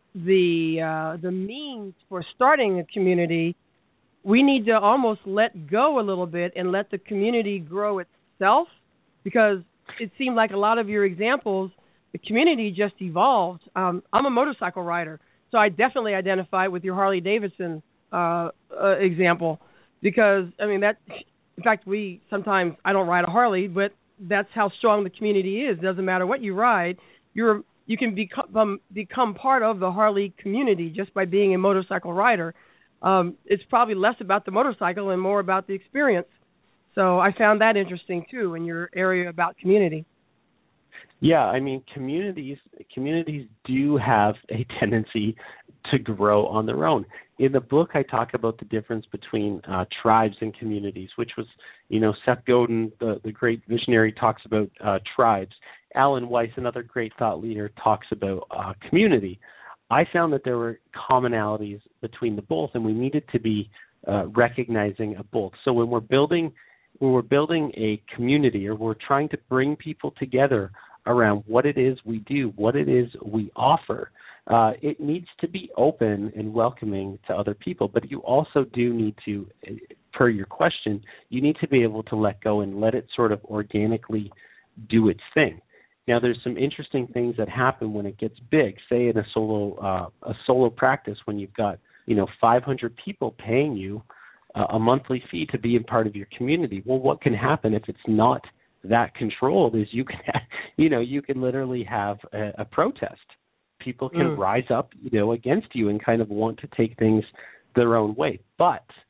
the uh, the means for starting a community, we need to almost let go a little bit and let the community grow itself, because it seemed like a lot of your examples, the community just evolved. Um, I'm a motorcycle rider, so I definitely identify with your Harley Davidson uh, uh, example, because, I mean, that, in fact, we sometimes, I don't ride a Harley, but that's how strong the community is. It doesn't matter what you ride, you're you can become become part of the Harley community just by being a motorcycle rider. Um, it's probably less about the motorcycle and more about the experience. So I found that interesting too in your area about community. Yeah, I mean, communities communities do have a tendency to grow on their own. In the book, I talk about the difference between uh, tribes and communities, which was, you know, Seth Godin, the, the great visionary, talks about uh, tribes. Alan Weiss, another great thought leader, talks about uh, community. I found that there were commonalities between the both, and we needed to be uh, recognizing of both. So when we're building, when we're building a community, or we're trying to bring people together around what it is we do, what it is we offer, uh, it needs to be open and welcoming to other people. But you also do need to, per your question, you need to be able to let go and let it sort of organically do its thing. Now, there's some interesting things that happen when it gets big. Say in a solo uh, a solo practice, when you've got, you know, five hundred people paying you uh, a monthly fee to be a part of your community. Well, what can happen if it's not that controlled? Is you can, have, you know, you can literally have a, a protest. People can mm. rise up, you know, against you and kind of want to take things their own way. But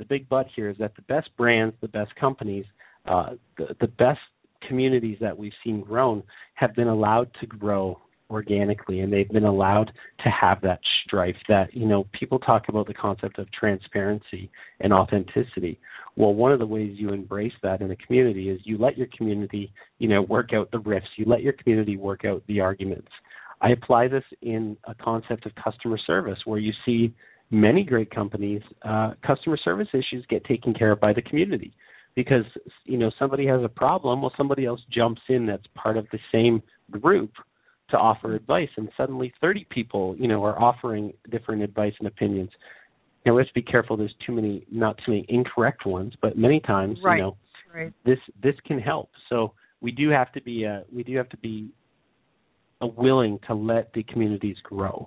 the big but here is that the best brands, the best companies, uh, the, the best communities that we've seen grown have been allowed to grow organically, and they've been allowed to have that strife that, you know, people talk about the concept of transparency and authenticity. Well, one of the ways you embrace that in a community is you let your community, you know, work out the rifts. You let your community work out the arguments. I apply this in a concept of customer service where you see many great companies, uh, customer service issues get taken care of by the community because, you know, somebody has a problem. Well, somebody else jumps in that's part of the same group to offer advice, and suddenly thirty people, you know, are offering different advice and opinions. Now, we have to be careful. There's too many, not too many incorrect ones, but many times, right. you know, right. this this can help. So we do have to be uh, we do have to be uh, willing to let the communities grow.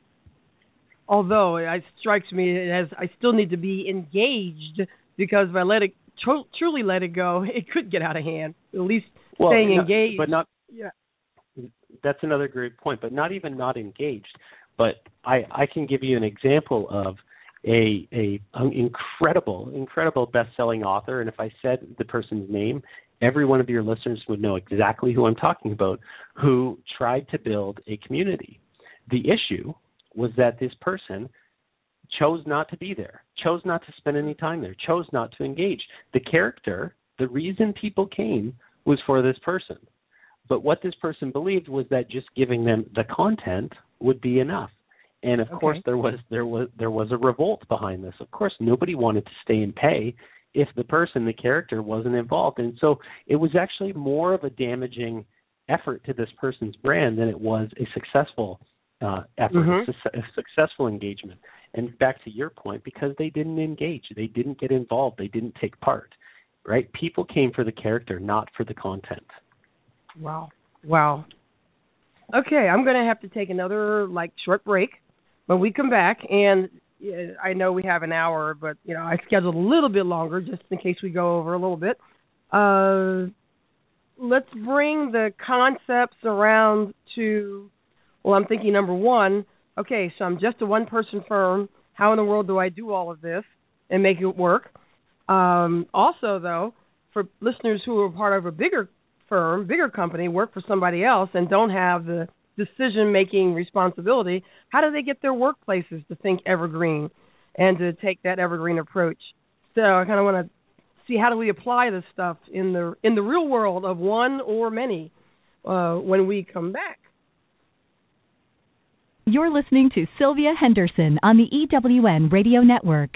Although it strikes me as I still need to be engaged, because if I let it tr- truly let it go, it could get out of hand. At least well, staying no, engaged, but not. Yeah. That's another great point, but not even not engaged. But I, I can give you an example of a, a an incredible, incredible best-selling author, and if I said the person's name, every one of your listeners would know exactly who I'm talking about, who tried to build a community. The issue was that this person chose not to be there, chose not to spend any time there, chose not to engage. The character, the reason people came was for this person. But what this person believed was that just giving them the content would be enough. And of okay. course, there was there was there was a revolt behind this. Of course, nobody wanted to stay and pay if the person, the character, wasn't involved. And so it was actually more of a damaging effort to this person's brand than it was a successful uh, effort, mm-hmm. a, a successful engagement. And back to your point, because they didn't engage, they didn't get involved, they didn't take part. Right? People came for the character, not for the content. Wow. Wow. Okay, I'm going to have to take another, like, short break. When we come back, and I know we have an hour, but, you know, I scheduled a little bit longer just in case we go over a little bit. Uh, let's bring the concepts around to, well, I'm thinking number one, okay, so I'm just a one-person firm. How in the world do I do all of this and make it work? Um, also, though, for listeners who are part of a bigger firm, bigger company, work for somebody else and don't have the decision-making responsibility, how do they get their workplaces to think evergreen and to take that evergreen approach? So I kind of want to see how do we apply this stuff in the in the real world of one or many uh, when we come back. You're listening to Sylvia Henderson on the E W N Radio Network.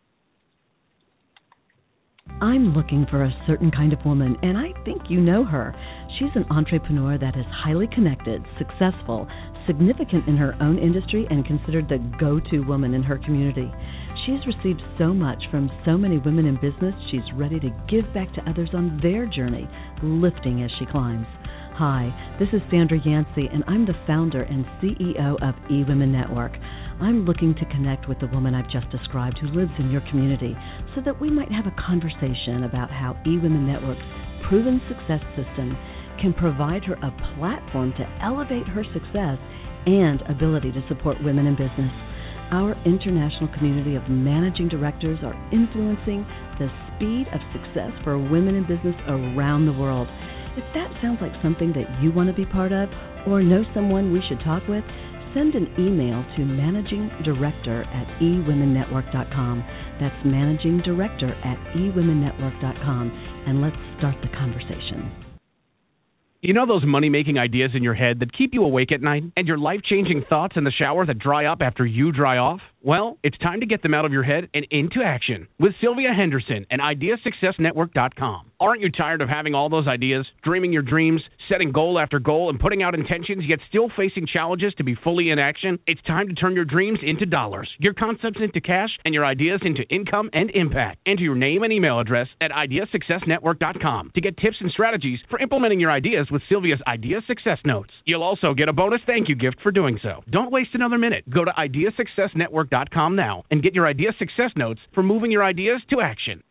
I'm looking for a certain kind of woman, and I think you know her. She's an entrepreneur that is highly connected, successful, significant in her own industry, and considered the go-to woman in her community. She's received so much from so many women in business, she's ready to give back to others on their journey, lifting as she climbs. Hi, this is Sandra Yancey, and I'm the founder and C E O of eWomen Network. I'm looking to connect with the woman I've just described who lives in your community so that we might have a conversation about how eWomen Network's proven success system can provide her a platform to elevate her success and ability to support women in business. Our international community of managing directors are influencing the speed of success for women in business around the world. If that sounds like something that you want to be part of or know someone we should talk with, send an email to managing director at e women network dot com. That's managing director at e women network dot com, and let's start the conversation. You know those money-making ideas in your head that keep you awake at night, and your life-changing thoughts in the shower that dry up after you dry off? Well, it's time to get them out of your head and into action with Sylvia Henderson and idea success network dot com. Aren't you tired of having all those ideas, dreaming your dreams, setting goal after goal, and putting out intentions, yet still facing challenges to be fully in action? It's time to turn your dreams into dollars, your concepts into cash, and your ideas into income and impact. Enter your name and email address at idea success network dot com to get tips and strategies for implementing your ideas with Sylvia's Idea Success Notes. You'll also get a bonus thank you gift for doing so. Don't waste another minute. Go to idea success network dot com now and get your Idea Success Notes for moving your ideas to action.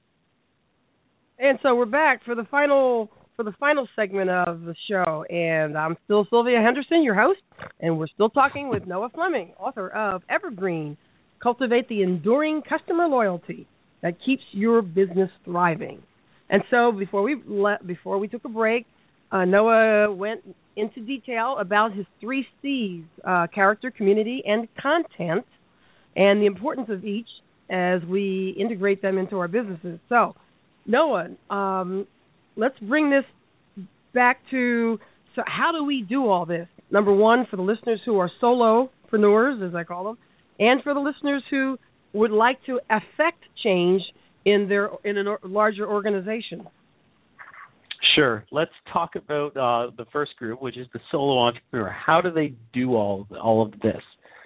And so we're back for the final for the final segment of the show, and I'm still Sylvia Henderson, your host, and we're still talking with Noah Fleming, author of Evergreen, Cultivate the Enduring Customer Loyalty. that keeps your business thriving. And so before we le- before we took a break, uh, Noah went into detail about his three C's, uh, character, community, and content, and the importance of each as we integrate them into our businesses. So, Noah, um, let's bring this back to, so how do we do all this? Number one, for the listeners who are solopreneurs, as I call them, and for the listeners who would like to affect change in their in a larger organization. Sure. Let's talk about uh, the first group, which is the solo entrepreneur. How do they do all all of this?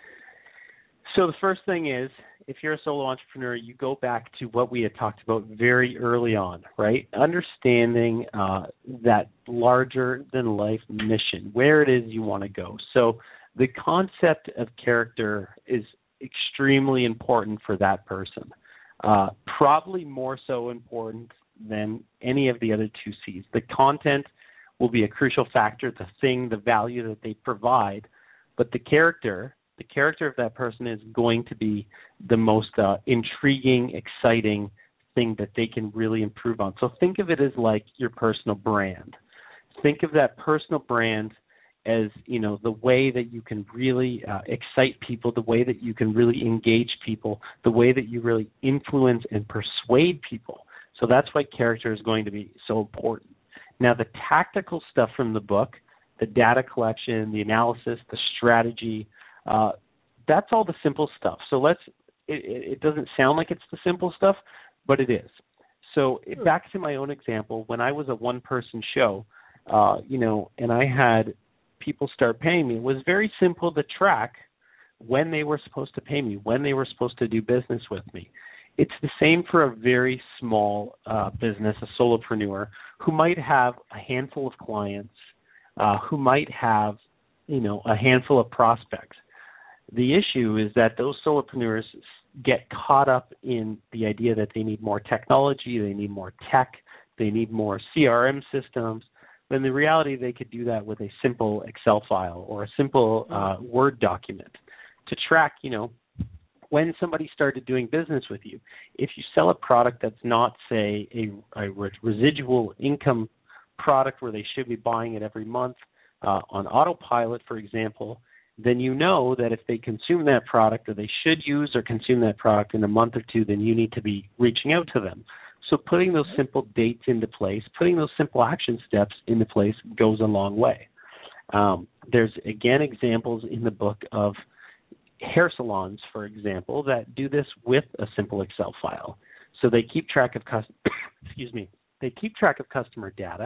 So the first thing is, if you're a solo entrepreneur, you go back to what we had talked about very early on, right? Understanding uh, that larger-than-life mission, where it is you want to go. So the concept of character is extremely important for that person, uh, probably more so important than any of the other two C's. The content will be a crucial factor, the thing, the value that they provide, but the character... the character of that person is going to be the most uh, intriguing, exciting thing that they can really improve on. So think of it as like your personal brand. Think of that personal brand as, you know, the way that you can really uh, excite people, the way that you can really engage people, the way that you really influence and persuade people. So that's why character is going to be so important. Now, the tactical stuff from the book, the data collection, the analysis, the strategy, Uh, that's all the simple stuff. So let's, it, it doesn't sound like it's the simple stuff, but it is. So it, back to my own example, when I was a one-person show, uh, you know, and I had people start paying me, it was very simple to track when they were supposed to pay me, when they were supposed to do business with me. It's the same for a very small uh, business, a solopreneur, who might have a handful of clients, uh, who might have, you know, a handful of prospects. The issue is that those solopreneurs get caught up in the idea that they need more technology, they need more tech, they need more C R M systems, when the reality they could do that with a simple Excel file or a simple uh, Word document to track, you know, when somebody started doing business with you. If you sell a product that's not, say, a, a residual income product where they should be buying it every month uh, on autopilot, for example, then you know that if they consume that product, or they should use or consume that product in a month or two, then you need to be reaching out to them. So putting those simple dates into place, putting those simple action steps into place goes a long way. Um, there's, again, examples in the book of hair salons, for example, that do this with a simple Excel file. So they keep track of cust- excuse me, they keep track of customer data.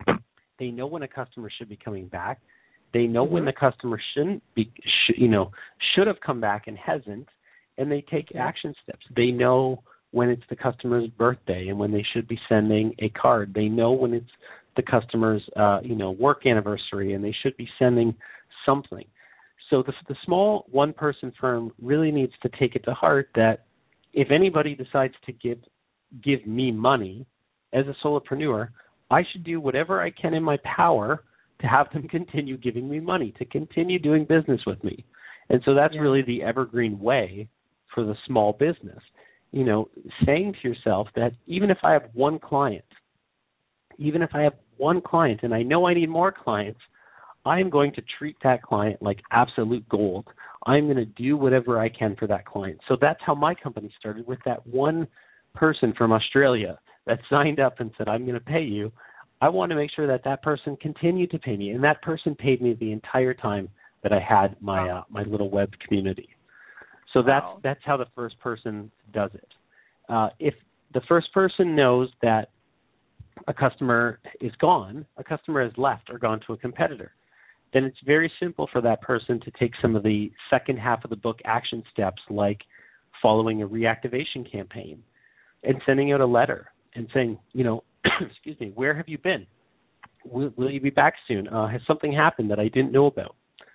They know when a customer should be coming back. They know when the customer shouldn't be, sh- you know, should have come back and hasn't, and they take action steps. They know when it's the customer's birthday and when they should be sending a card. They know when it's the customer's, uh, you know, work anniversary and they should be sending something. So the, the small one-person firm really needs to take it to heart that if anybody decides to give give me money as a solopreneur, I should do whatever I can in my power to have them continue giving me money, to continue doing business with me. And so that's yeah. really the evergreen way for the small business. You know, saying to yourself that even if I have one client, even if I have one client and I know I need more clients, I am going to treat that client like absolute gold. I'm going to do whatever I can for that client. So that's how my company started, with that one person from Australia that signed up and said, I'm going to pay you. I want to make sure that that person continued to pay me, and that person paid me the entire time that I had my uh, my little web community. So that's wow. that's how the first person does it. Uh, if the first person knows that a customer is gone, a customer has left or gone to a competitor, then it's very simple for that person to take some of the second half of the book action steps, like following a reactivation campaign and sending out a letter and saying, you know, excuse me, where have you been? Will, will you be back soon? Uh, has something happened that I didn't know about?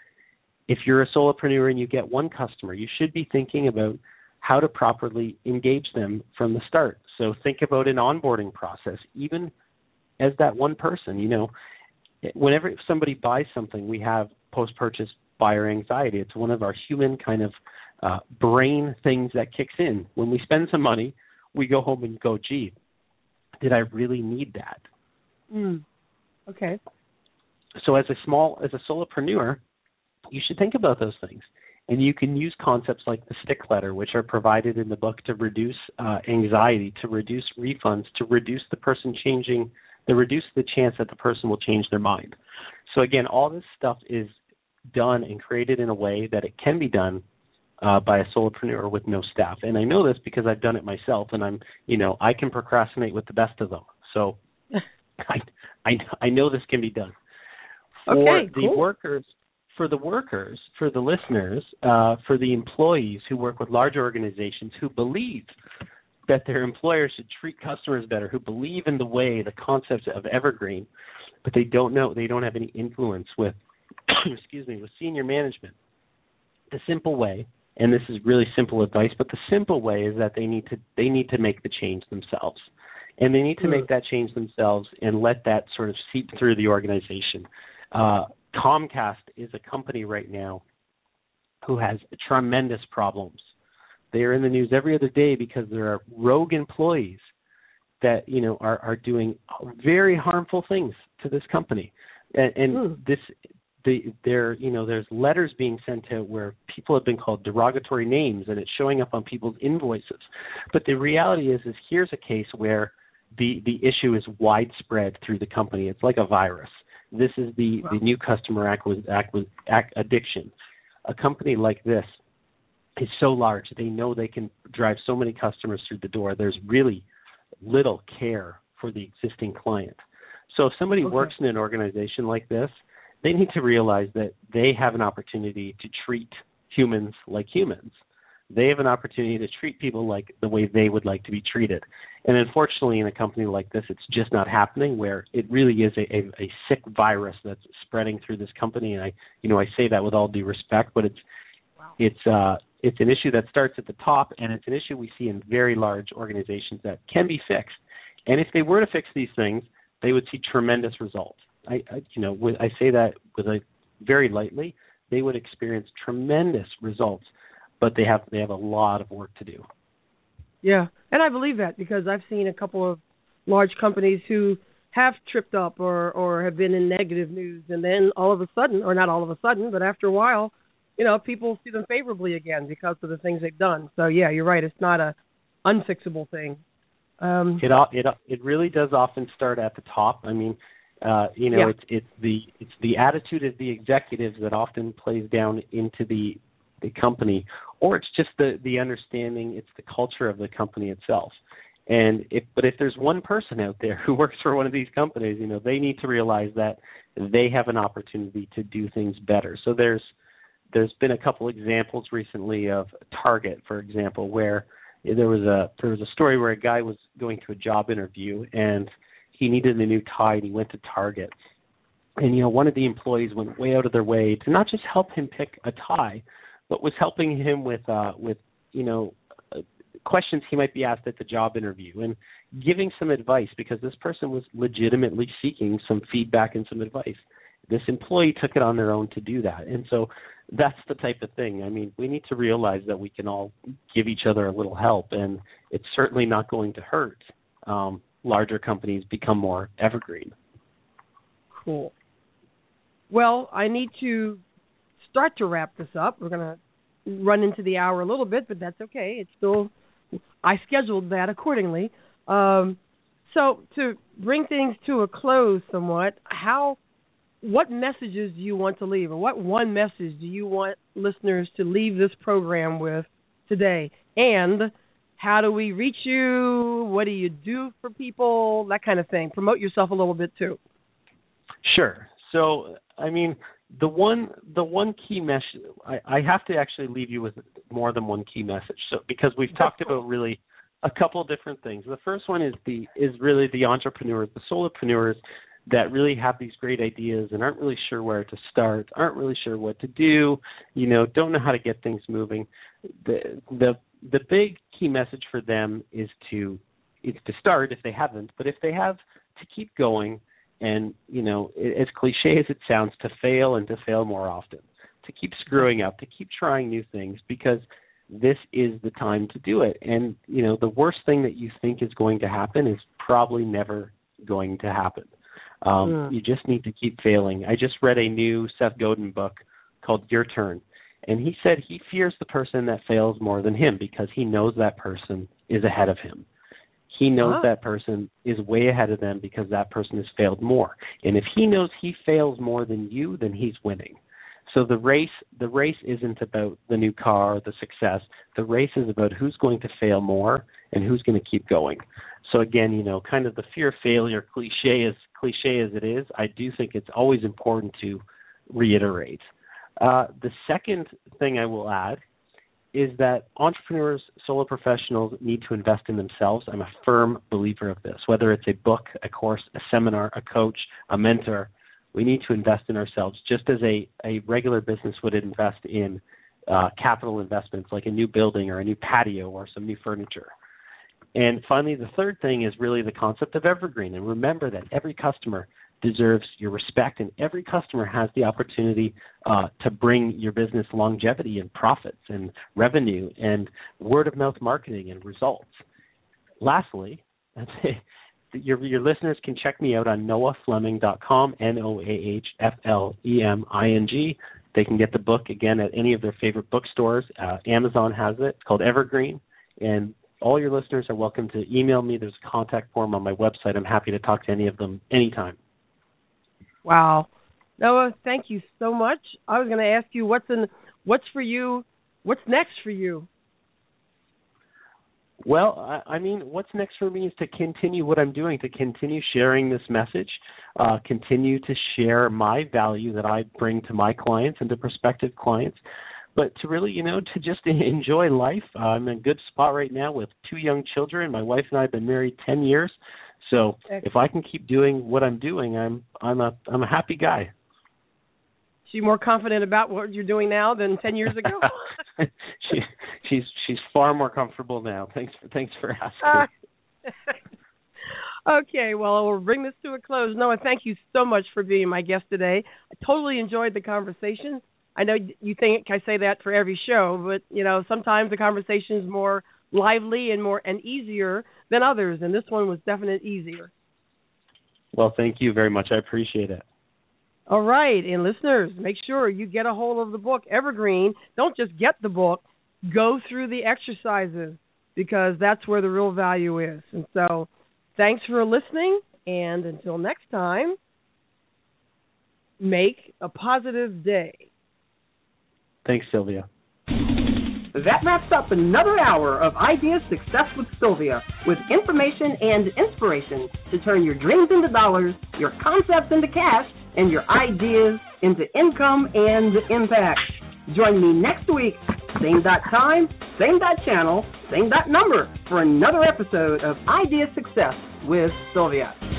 If you're a solopreneur and you get one customer, you should be thinking about how to properly engage them from the start. So think about an onboarding process, even as that one person. You know, whenever somebody buys something, we have post-purchase buyer anxiety. It's one of our human kind of uh, brain things that kicks in. When we spend some money, we go home and go, gee, did I really need that? Mm. Okay. So as a small, as a solopreneur, you should think about those things. And you can use concepts like the stick letter, which are provided in the book to reduce uh, anxiety, to reduce refunds, to reduce the person changing, to reduce the chance that the person will change their mind. So again, all this stuff is done and created in a way that it can be done uh, by a solopreneur with no staff. And I know this because I've done it myself, and I'm, you know, I can procrastinate with the best of them. So I, I, I know this can be done. For okay, the cool. workers, for the workers, for the listeners, uh, for the employees who work with large organizations who believe that their employers should treat customers better, who believe in the way, the concepts of Evergreen, but they don't know, they don't have any influence with, excuse me, with senior management. The simple way, and this is really simple advice, but the simple way is that they need to they need to make the change themselves. And they need to make that change themselves and let that sort of seep through the organization. Uh, Comcast is a company right now who has tremendous problems. They are in the news every other day because there are rogue employees that, you know, are, are doing very harmful things to this company. And, and mm. this, the, there, you know, there's letters being sent out where people have been called derogatory names, and it's showing up on people's invoices. But the reality is, is here's a case where the, the issue is widespread through the company. It's like a virus. This is the, wow. the new customer acquis, acquis, ac, addiction. A company like this is so large. They know they can drive so many customers through the door. There's really little care for the existing client. So if somebody okay. works in an organization like this, they need to realize that they have an opportunity to treat humans like humans. They have an opportunity to treat people like the way they would like to be treated. And unfortunately, in a company like this, it's just not happening, where it really is a, a, a sick virus that's spreading through this company. And I, you know, I say that with all due respect, but it's wow. it's uh, it's an issue that starts at the top, and it's an issue we see in very large organizations that can be fixed. And if they were to fix these things, they would see tremendous results. I, I you know, I say that with a very lightly. They would experience tremendous results. But they have they have a lot of work to do. Yeah, and I believe that because I've seen a couple of large companies who have tripped up or, or have been in negative news, and then all of a sudden, or not all of a sudden, but after a while, you know, people see them favorably again because of the things they've done. So yeah, you're right. It's not a unfixable thing. Um, it it it really does often start at the top. I mean, uh, you know, yeah. it's it's the it's the attitude of the executives that often plays down into the the company, or it's just the, the understanding, it's the culture of the company itself. And if, but if there's one person out there who works for one of these companies, you know, they need to realize that they have an opportunity to do things better. So there's, there's been a couple examples recently of Target, for example, where there was a, there was a story where a guy was going to a job interview and he needed a new tie and he went to Target. And, you know, one of the employees went way out of their way to not just help him pick a tie, but was helping him with, uh, with you know, uh, questions he might be asked at the job interview and giving some advice because this person was legitimately seeking some feedback and some advice. This employee took it on their own to do that. And so that's the type of thing. I mean, we need to realize that we can all give each other a little help, and it's certainly not going to hurt. Um, larger companies become more evergreen. Cool. Well, I need to start to wrap this up. We're going to run into the hour a little bit, but that's okay. It's still, I scheduled that accordingly. Um, so to bring things to a close somewhat, how, what messages do you want to leave, or what one message do you want listeners to leave this program with today? And how do we reach you? What do you do for people? That kind of thing. Promote yourself a little bit too. Sure. So, I mean, The one, the one key message, I, I have to actually leave you with more than one key message. So, because we've talked about really a couple of different things. The first one is the is really the entrepreneurs, the solopreneurs that really have these great ideas and aren't really sure where to start, aren't really sure what to do, you know, don't know how to get things moving. The the the big key message for them is to is to start if they haven't, but if they have, to keep going. And, you know, as cliche as it sounds, to fail and to fail more often, to keep screwing up, to keep trying new things, because this is the time to do it. And, you know, the worst thing that you think is going to happen is probably never going to happen. Um, yeah. You just need to keep failing. I just read a new Seth Godin book called Your Turn. And he said he fears the person that fails more than him because he knows that person is ahead of him. He knows huh? that person is way ahead of them because that person has failed more. And if he knows he fails more than you, then he's winning. So the race, the race isn't about the new car, the success. The race is about who's going to fail more and who's going to keep going. So again, you know, kind of the fear of failure, cliche as cliche as it is, I do think it's always important to reiterate. Uh, the second thing I will add is that entrepreneurs, solo professionals need to invest in themselves. I'm a firm believer of this. Whether it's a book, a course, a seminar, a coach, a mentor, we need to invest in ourselves just as a, a regular business would invest in uh, capital investments like a new building or a new patio or some new furniture. And finally, the third thing is really the concept of evergreen. And remember that every customer deserves your respect, and every customer has the opportunity uh, to bring your business longevity and profits and revenue and word-of-mouth marketing and results. Lastly, your, your listeners can check me out on noah fleming dot com, N O A H F L E M I N G. They can get the book, again, at any of their favorite bookstores. Uh, Amazon has it. It's called Evergreen, and all your listeners are welcome to email me. There's a contact form on my website. I'm happy to talk to any of them anytime. Wow. Noah, thank you so much. I was going to ask you what's in, what's for you, what's next for you? Well, I, I mean, what's next for me is to continue what I'm doing, to continue sharing this message, uh, continue to share my value that I bring to my clients and to prospective clients, but to really, you know, to just enjoy life. Uh, I'm in a good spot right now with two young children. My wife and I have been married ten years. So Excellent. If I can keep doing what I'm doing, I'm I'm a I'm a happy guy. She more confident about what you're doing now than ten years ago? she she's she's far more comfortable now. Thanks for thanks for asking. Uh, okay, well, we'll bring this to a close. Noah, thank you so much for being my guest today. I totally enjoyed the conversation. I know you think I say that for every show, but you know sometimes the conversation is more lively and more and easier than others, and this one was definitely easier. Well, thank you very much. I appreciate it. All right, and listeners, make sure you get a hold of the book, Evergreen. Don't just get the book. Go through the exercises because that's where the real value is. And so thanks for listening, and until next time, make a positive day. Thanks, Sylvia. That wraps up another hour of Idea Success with Sylvia, with information and inspiration to turn your dreams into dollars, your concepts into cash, and your ideas into income and impact. Join me next week, same dot time, same dot channel, same dot number, for another episode of Idea Success with Sylvia.